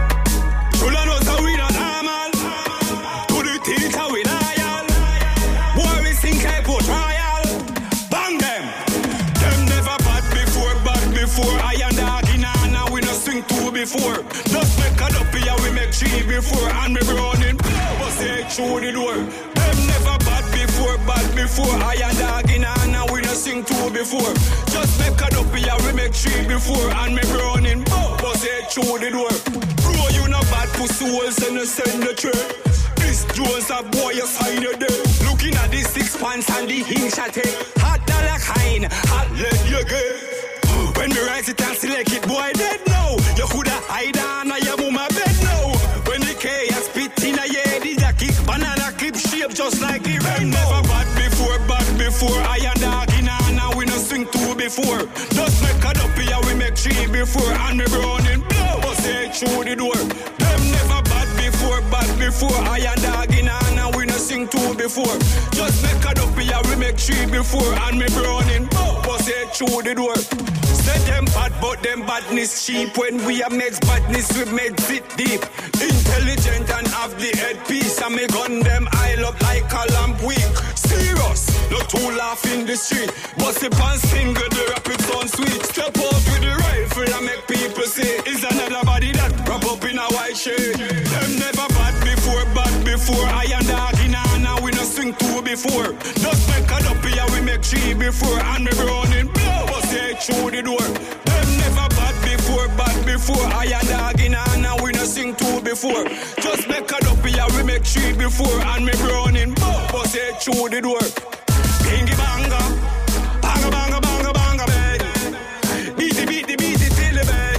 Full of us, we not normal. To the things how we loyal. Boy, we think I go trial. Bang them. Them never bad before. I and dog in Anna, we no sing two before. Just make a up here, we make 3 before. And me running, but say through the door. Them never bad before. I and dog in Anna, we no sing 2 before. Just make a up here, we make 3 before. And me running, but say through the door. Bro, you no bad pussy holes and you send the train. This Jones a boy, you sign your day. Looking at the 6 pants and the hinge I take. Hot dollar kind, hot let you get. When me rise it and select it, boy dead now. You coulda hide on your mama bed now. When the chaos spit in a head, it a kick banana clip shape just like the rain. Never bad before. I and dog in Anna, we no sing 2 before. Just make a up here, we make 3 before. And me running blow, but say through the door. Them never bad before. I and dog in Anna, we no sing 2 before. Just make a up here, we make 3 before. And me running blow, but say through the door. Say them bad, but them badness cheap. When we are makes badness, we make it deep. Intelligent and have the headpiece. And me gun them aisle up like a lamp weak. Serious, no too laugh in the street. Bust the pants single, the rap it sound sweet. Step out with the rifle and make people say, is another body that wrap up in a white shade. Them never bad before. I and dog in Anna, we no sing 2 before. Just make a up here, we make 3 before. And me running blow, but say through the door. Them never bad before. I and dog in Anna, we no sing 2 before. Just make a up here, we make 3 before. And me running blow, but say through the door. Bingy banga, banga, banga, banga, banga, bang. Beat it till the bang.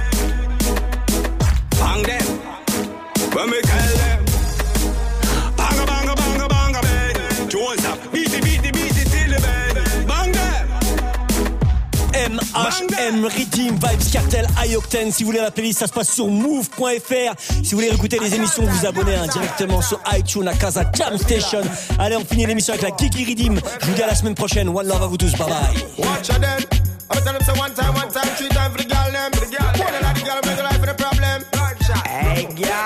Bang them, when me tell them. Banga, banga, banga, banga, bang. Jones up, beat it till the bang. Bang them. MHM, Redeem, Vibes, Cartel, iOctane. Si vous voulez la playlist, ça se passe sur move.fr. Si vous voulez écouter les émissions, vous abonnez directement sur iTunes à Casa Jam Station. Allez, on finit l'émission avec la Kiki Redeem. Je vous dis à la semaine prochaine. One love à vous tous. Bye bye. Watch them. I'm telling them say one time, 3 times for the girl them. Girl, make a life for the problem. Hey,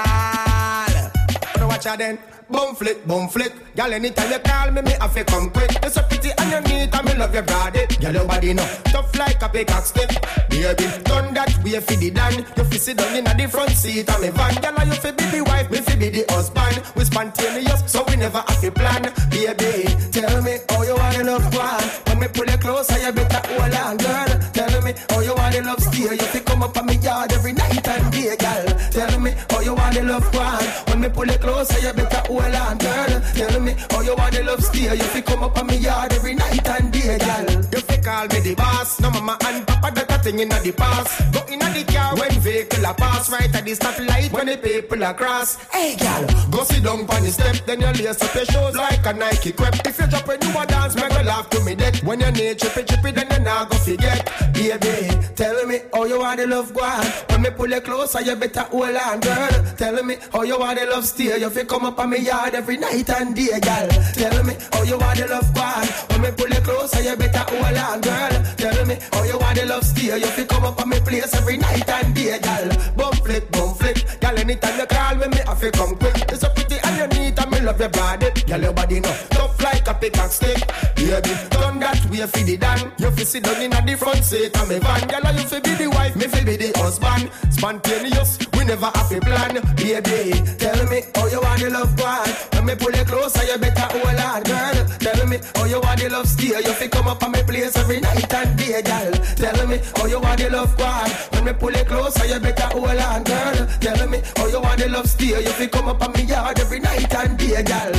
girl. Wanna watch her then? Boom flick, boom flick. Girl, anytime you call me have to come quick. You're so pretty and you neat and me love your body. Girl, your body no tough like a pickaxe stick. Baby, done that way for the dan. You fi sit down in the front seat of me van. Girl, you fi be the wife, me fi be the husband. We spontaneous, so we never have to plan. Baby, tell me how you want to love one. When me pull you closer, you better hold on, girl. Tell me how you want to love steer. You fi come up on me yard every night and day, girl. Tell me how you want to love one. When me pull you closer, you better hold on, girl. Tell me how you want to love steer. You fi come up on me yard every night and day, girl. You fi call me the boss. No mama and papa that a thing inna the past. Go inna the car when vehicle a pass. Right at the stoplight when the people a cross. Hey, girl, go sit down on the step. Then you lace up your shoes like a Nike crep. If you drop when you a dance, make a laugh to me dead. When you need chippy, then you nah go forget. Baby, tell me how you want to love go on. When me pull you closer, you better hold on, girl. Tell me how you want to love steer. You fi come up on me yard every night and day, girl. Tell me how you want to love go on. When me pull you closer, you better hold on, girl. Tell me how you want to love steer. You fi come up on me place every night and day, girl. Bum flick, girl. Anytime you call me have to come quick. You're so pretty and you neat and me love your body. Girl, your body no tough like a pickaxe stick. Baby, done that way for the dan. You fi sit down in the front seat of me van. Girl, you fi be the wife, me fi be the husband. Spontaneous, we never have a plan. Baby, tell me how you want to love one. When me pull you closer, you better hold on, girl. Tell me how you want to love steer. You fi come up on me place every night and day, girl. Tell me how you want to love one. When me pull you closer, you better hold on, girl. Tell me how you want to love steer. You fi come up on me yard every night and day, girl.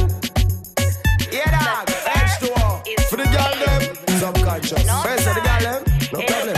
Yeah, dog. H2O. For the girl, them. Subconscious. Best of the girl, them. No problem.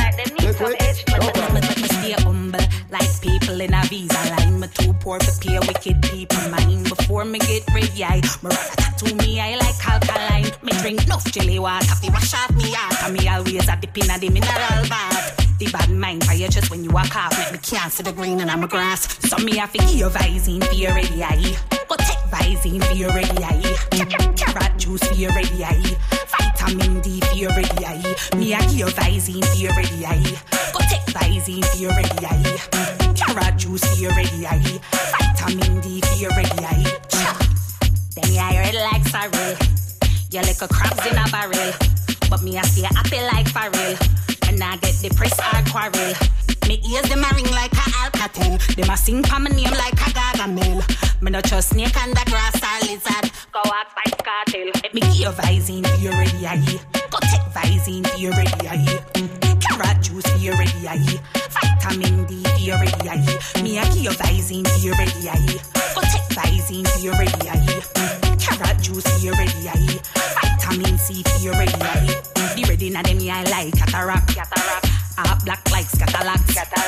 No problem. Stay humble like people in a visa line. Me too poor to pay wicked people mind. Before me get ready, I tattoo me, I like alkaline. Me drink enough chili water, fi wash off me heart. And me always a dip in the mineral bath. The bad mind fire just when you walk off. Make me can't see the green and I'm a grass. So me have to give you Visine for your ready eye. Go take Visine for your ready eye. Carrot juice for your ready eye. Vitamin D for your ready eye. Me a give you Visine for your ready eye. Go take Visine for your ready eye. Carrot juice for your ready eye. Vitamin D for your ready eye. Then you red like sorrel. You like a crabs in a barrel. But me a stay happy like Pharrell. And I get depressed or quarrel. Me ears them a ring like a Alcatel. Them a sing for my name like a Gargamel. Me no trust snake and the grass or lizard. Go out fight cartel. Let me give you Visine for your ready eye. Go take Visine for your ready eye. Carrot juice for your ready eye. Vitamin D for your ready eye. Me a give you Visine for your ready eye. Go take Visine for your ready eye. Carrot juice for your ready eye. Vitamin C for your ready eye. The ready na dem I like cataract. Half black like scatterlack.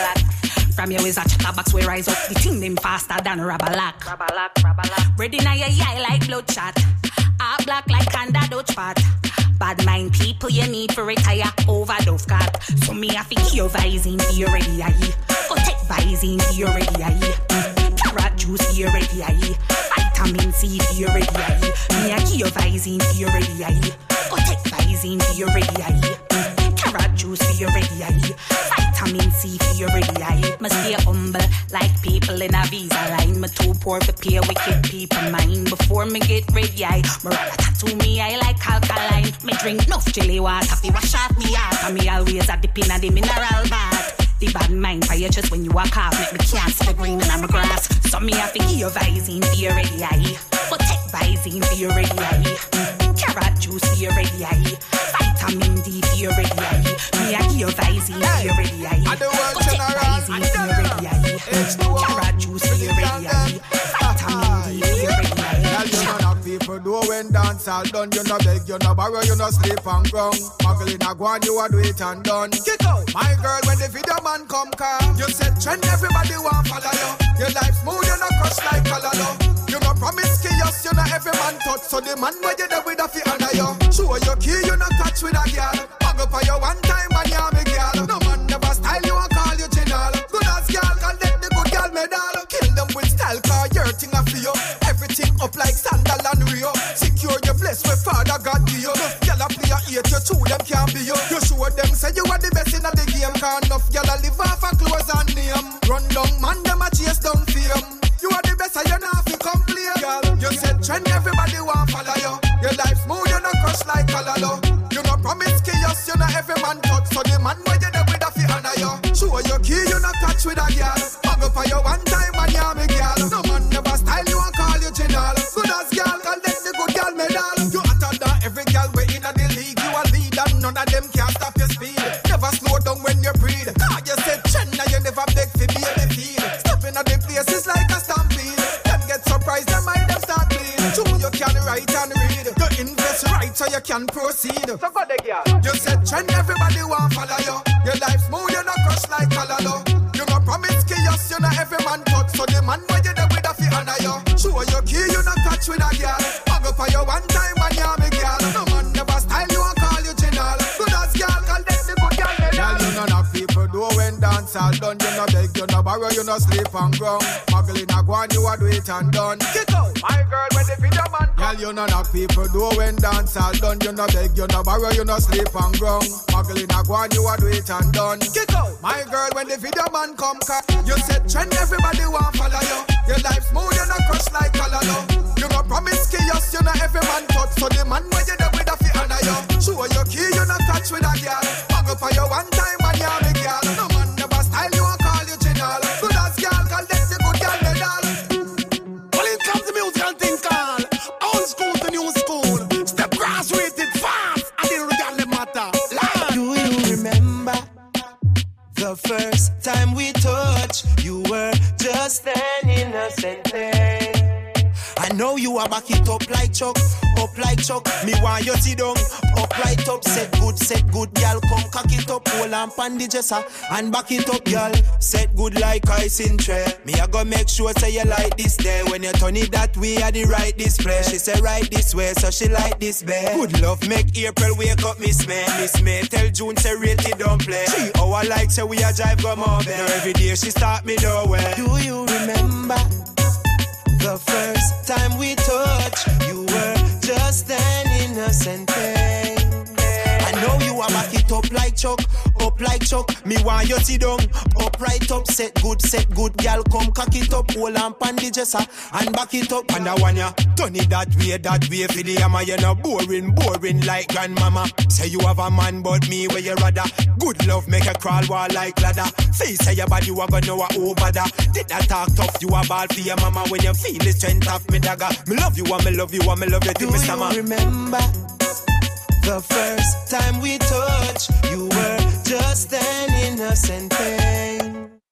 From your is a chatterbox we rise up. The thing them faster than rubberlack. Ready na your eye like bloodshot. Half black like under Dutch pot. Bad mind people you need for retire over Dove cat. So me have to give you Visine for your ready eye. Go take Visine for your ready eye. Carrot juice for your ready eye. Vitamin C for your ready eye. Me a give you Visine for your ready eye. Go take Visine for your ready eye. Carrot juice for your ready eye. Vitamin C for your ready eye. Me stay humble like people in a visa line. Me too poor to pay wicked people mind. Before me get ready eye. Me rock a tattoo me I like alkaline. Me drink enough chili water fi wash off me heart. And me always a dip in the mineral bath. The bad mind fire just when you walk off. Make me can't see the green and I'm a grass. So me have to give you Visine for your ready eye. Go take Visine for your ready eye. Carrot juice for your ready eye. Vitamin D for your ready eye. Me a give you Visine for your ready eye. Go take Visine for your ready eye. Carrot juice for your ready eye. Vitamin D for your ready eye. People do when dance all done. You no beg, you no borrow, you no sleep on ground. Muggle in a guan, you a do it and done. Kick out, my girl, when the video man come come. You said trend, everybody want follow you. Your life smooth, you no crush like Colorado. You no promiscuous, you no every man touch. So the man where you there with a fi under you. Show your key, you no touch with a girl. Mug up for you one time and you me girl. No man never style you and call you Chinal. Good as girl, collect the good girl medal. Kill them with style, cause your thing a for you. Everything up like sandal and Rio. Secure your bless where Father God give you. Y'all a play a 8, you two them can't be you. You show them say you are the best in the game. Cause enough y'all a live off a clothes and name. trend, everybody want follow you. Your life smooth, you no crush like Colalo. You no promise chaos, you no every man touch. So the man where you there with a fi honor you. Show your key, you no catch with a girl. Hug up for you one time and you me girl. No man never style you and call you general. Good as girl, collect the good girl medal. You hotter than every girl way in the league. You a lead and none of them can stop your speed. Never slow down when you breathe. Nah, you said trend, now you never beg for be a feed. Stepping at the places like a stampede. Them get surprised, them mind them start bleed. True, you can write and read. You invest right so you can proceed. So go there, girl. You said trend, everybody want follow you. Your life smooth, you no crush like Colalo. You no promise chaos, you no every man touch. So the man where you there with a fi honor you. Show your key, you no catch with a girl. Hug up for you one time and you me girl. No man never style you and call you general. Good as girl, collect the good girl medal. Girl, you know enough people do when dance all done. You no beg, you no borrow, you no sleep on ground. Muggling a guan, you a do it and done. Kick out, my girl, when the video man. Girl, you know enough people do when dance all done. You no beg, you no borrow, you no sleep on ground. Muggling a guan, you a do it and done. Kick out, my girl, when the video man come cut. You said trend, everybody want follow you. Your life smooth, you no crush like Colalo. You no promise chaos, you no every man touch. So the man where you there with a fi honor you. Show your key, you no catch with a girl. Hug up for you one time and you me girl. No man never style you and call you general. Good as girl, collect the good girl medal. Well, it comes to music and thing called old school to new school. Step graduated fast, and the regardless matter. Do you remember the first time we touched? You were just an innocent thing. I know you are back it up like Chuck, Me want you sit down, up right up. Set good, girl. Come cock it up, hold on pan the dresser and back it up, girl. Set good like ice in tray. Me I go make sure say you like this day. When you turn it that way, I the right display. She say right this way, so she like this bed. Good love make April wake up, Miss May. Tell June say really don't play. 3 hour like say we a drive go more bed. Now every day she start me doorway. Do you remember the first time we touched? You were just an innocent thing. I know you are back it up like Chuck, Me want you sit down, up right up. Set good, girl. Come cock it up, hold on pan the dresser and back it up. And I want ya turn it that way for the hammer. You know boring like grandmama. Say you have a man but me where you rather. Good love make a crawl wall like ladder. Face say your body you are gonna know over that. Did that talk tough, you a ball for your mama. When you feel the strength of me dagger. Me love you and me love you and me love you till me summer. Do you remember the first time we touched? You were just an innocent thing.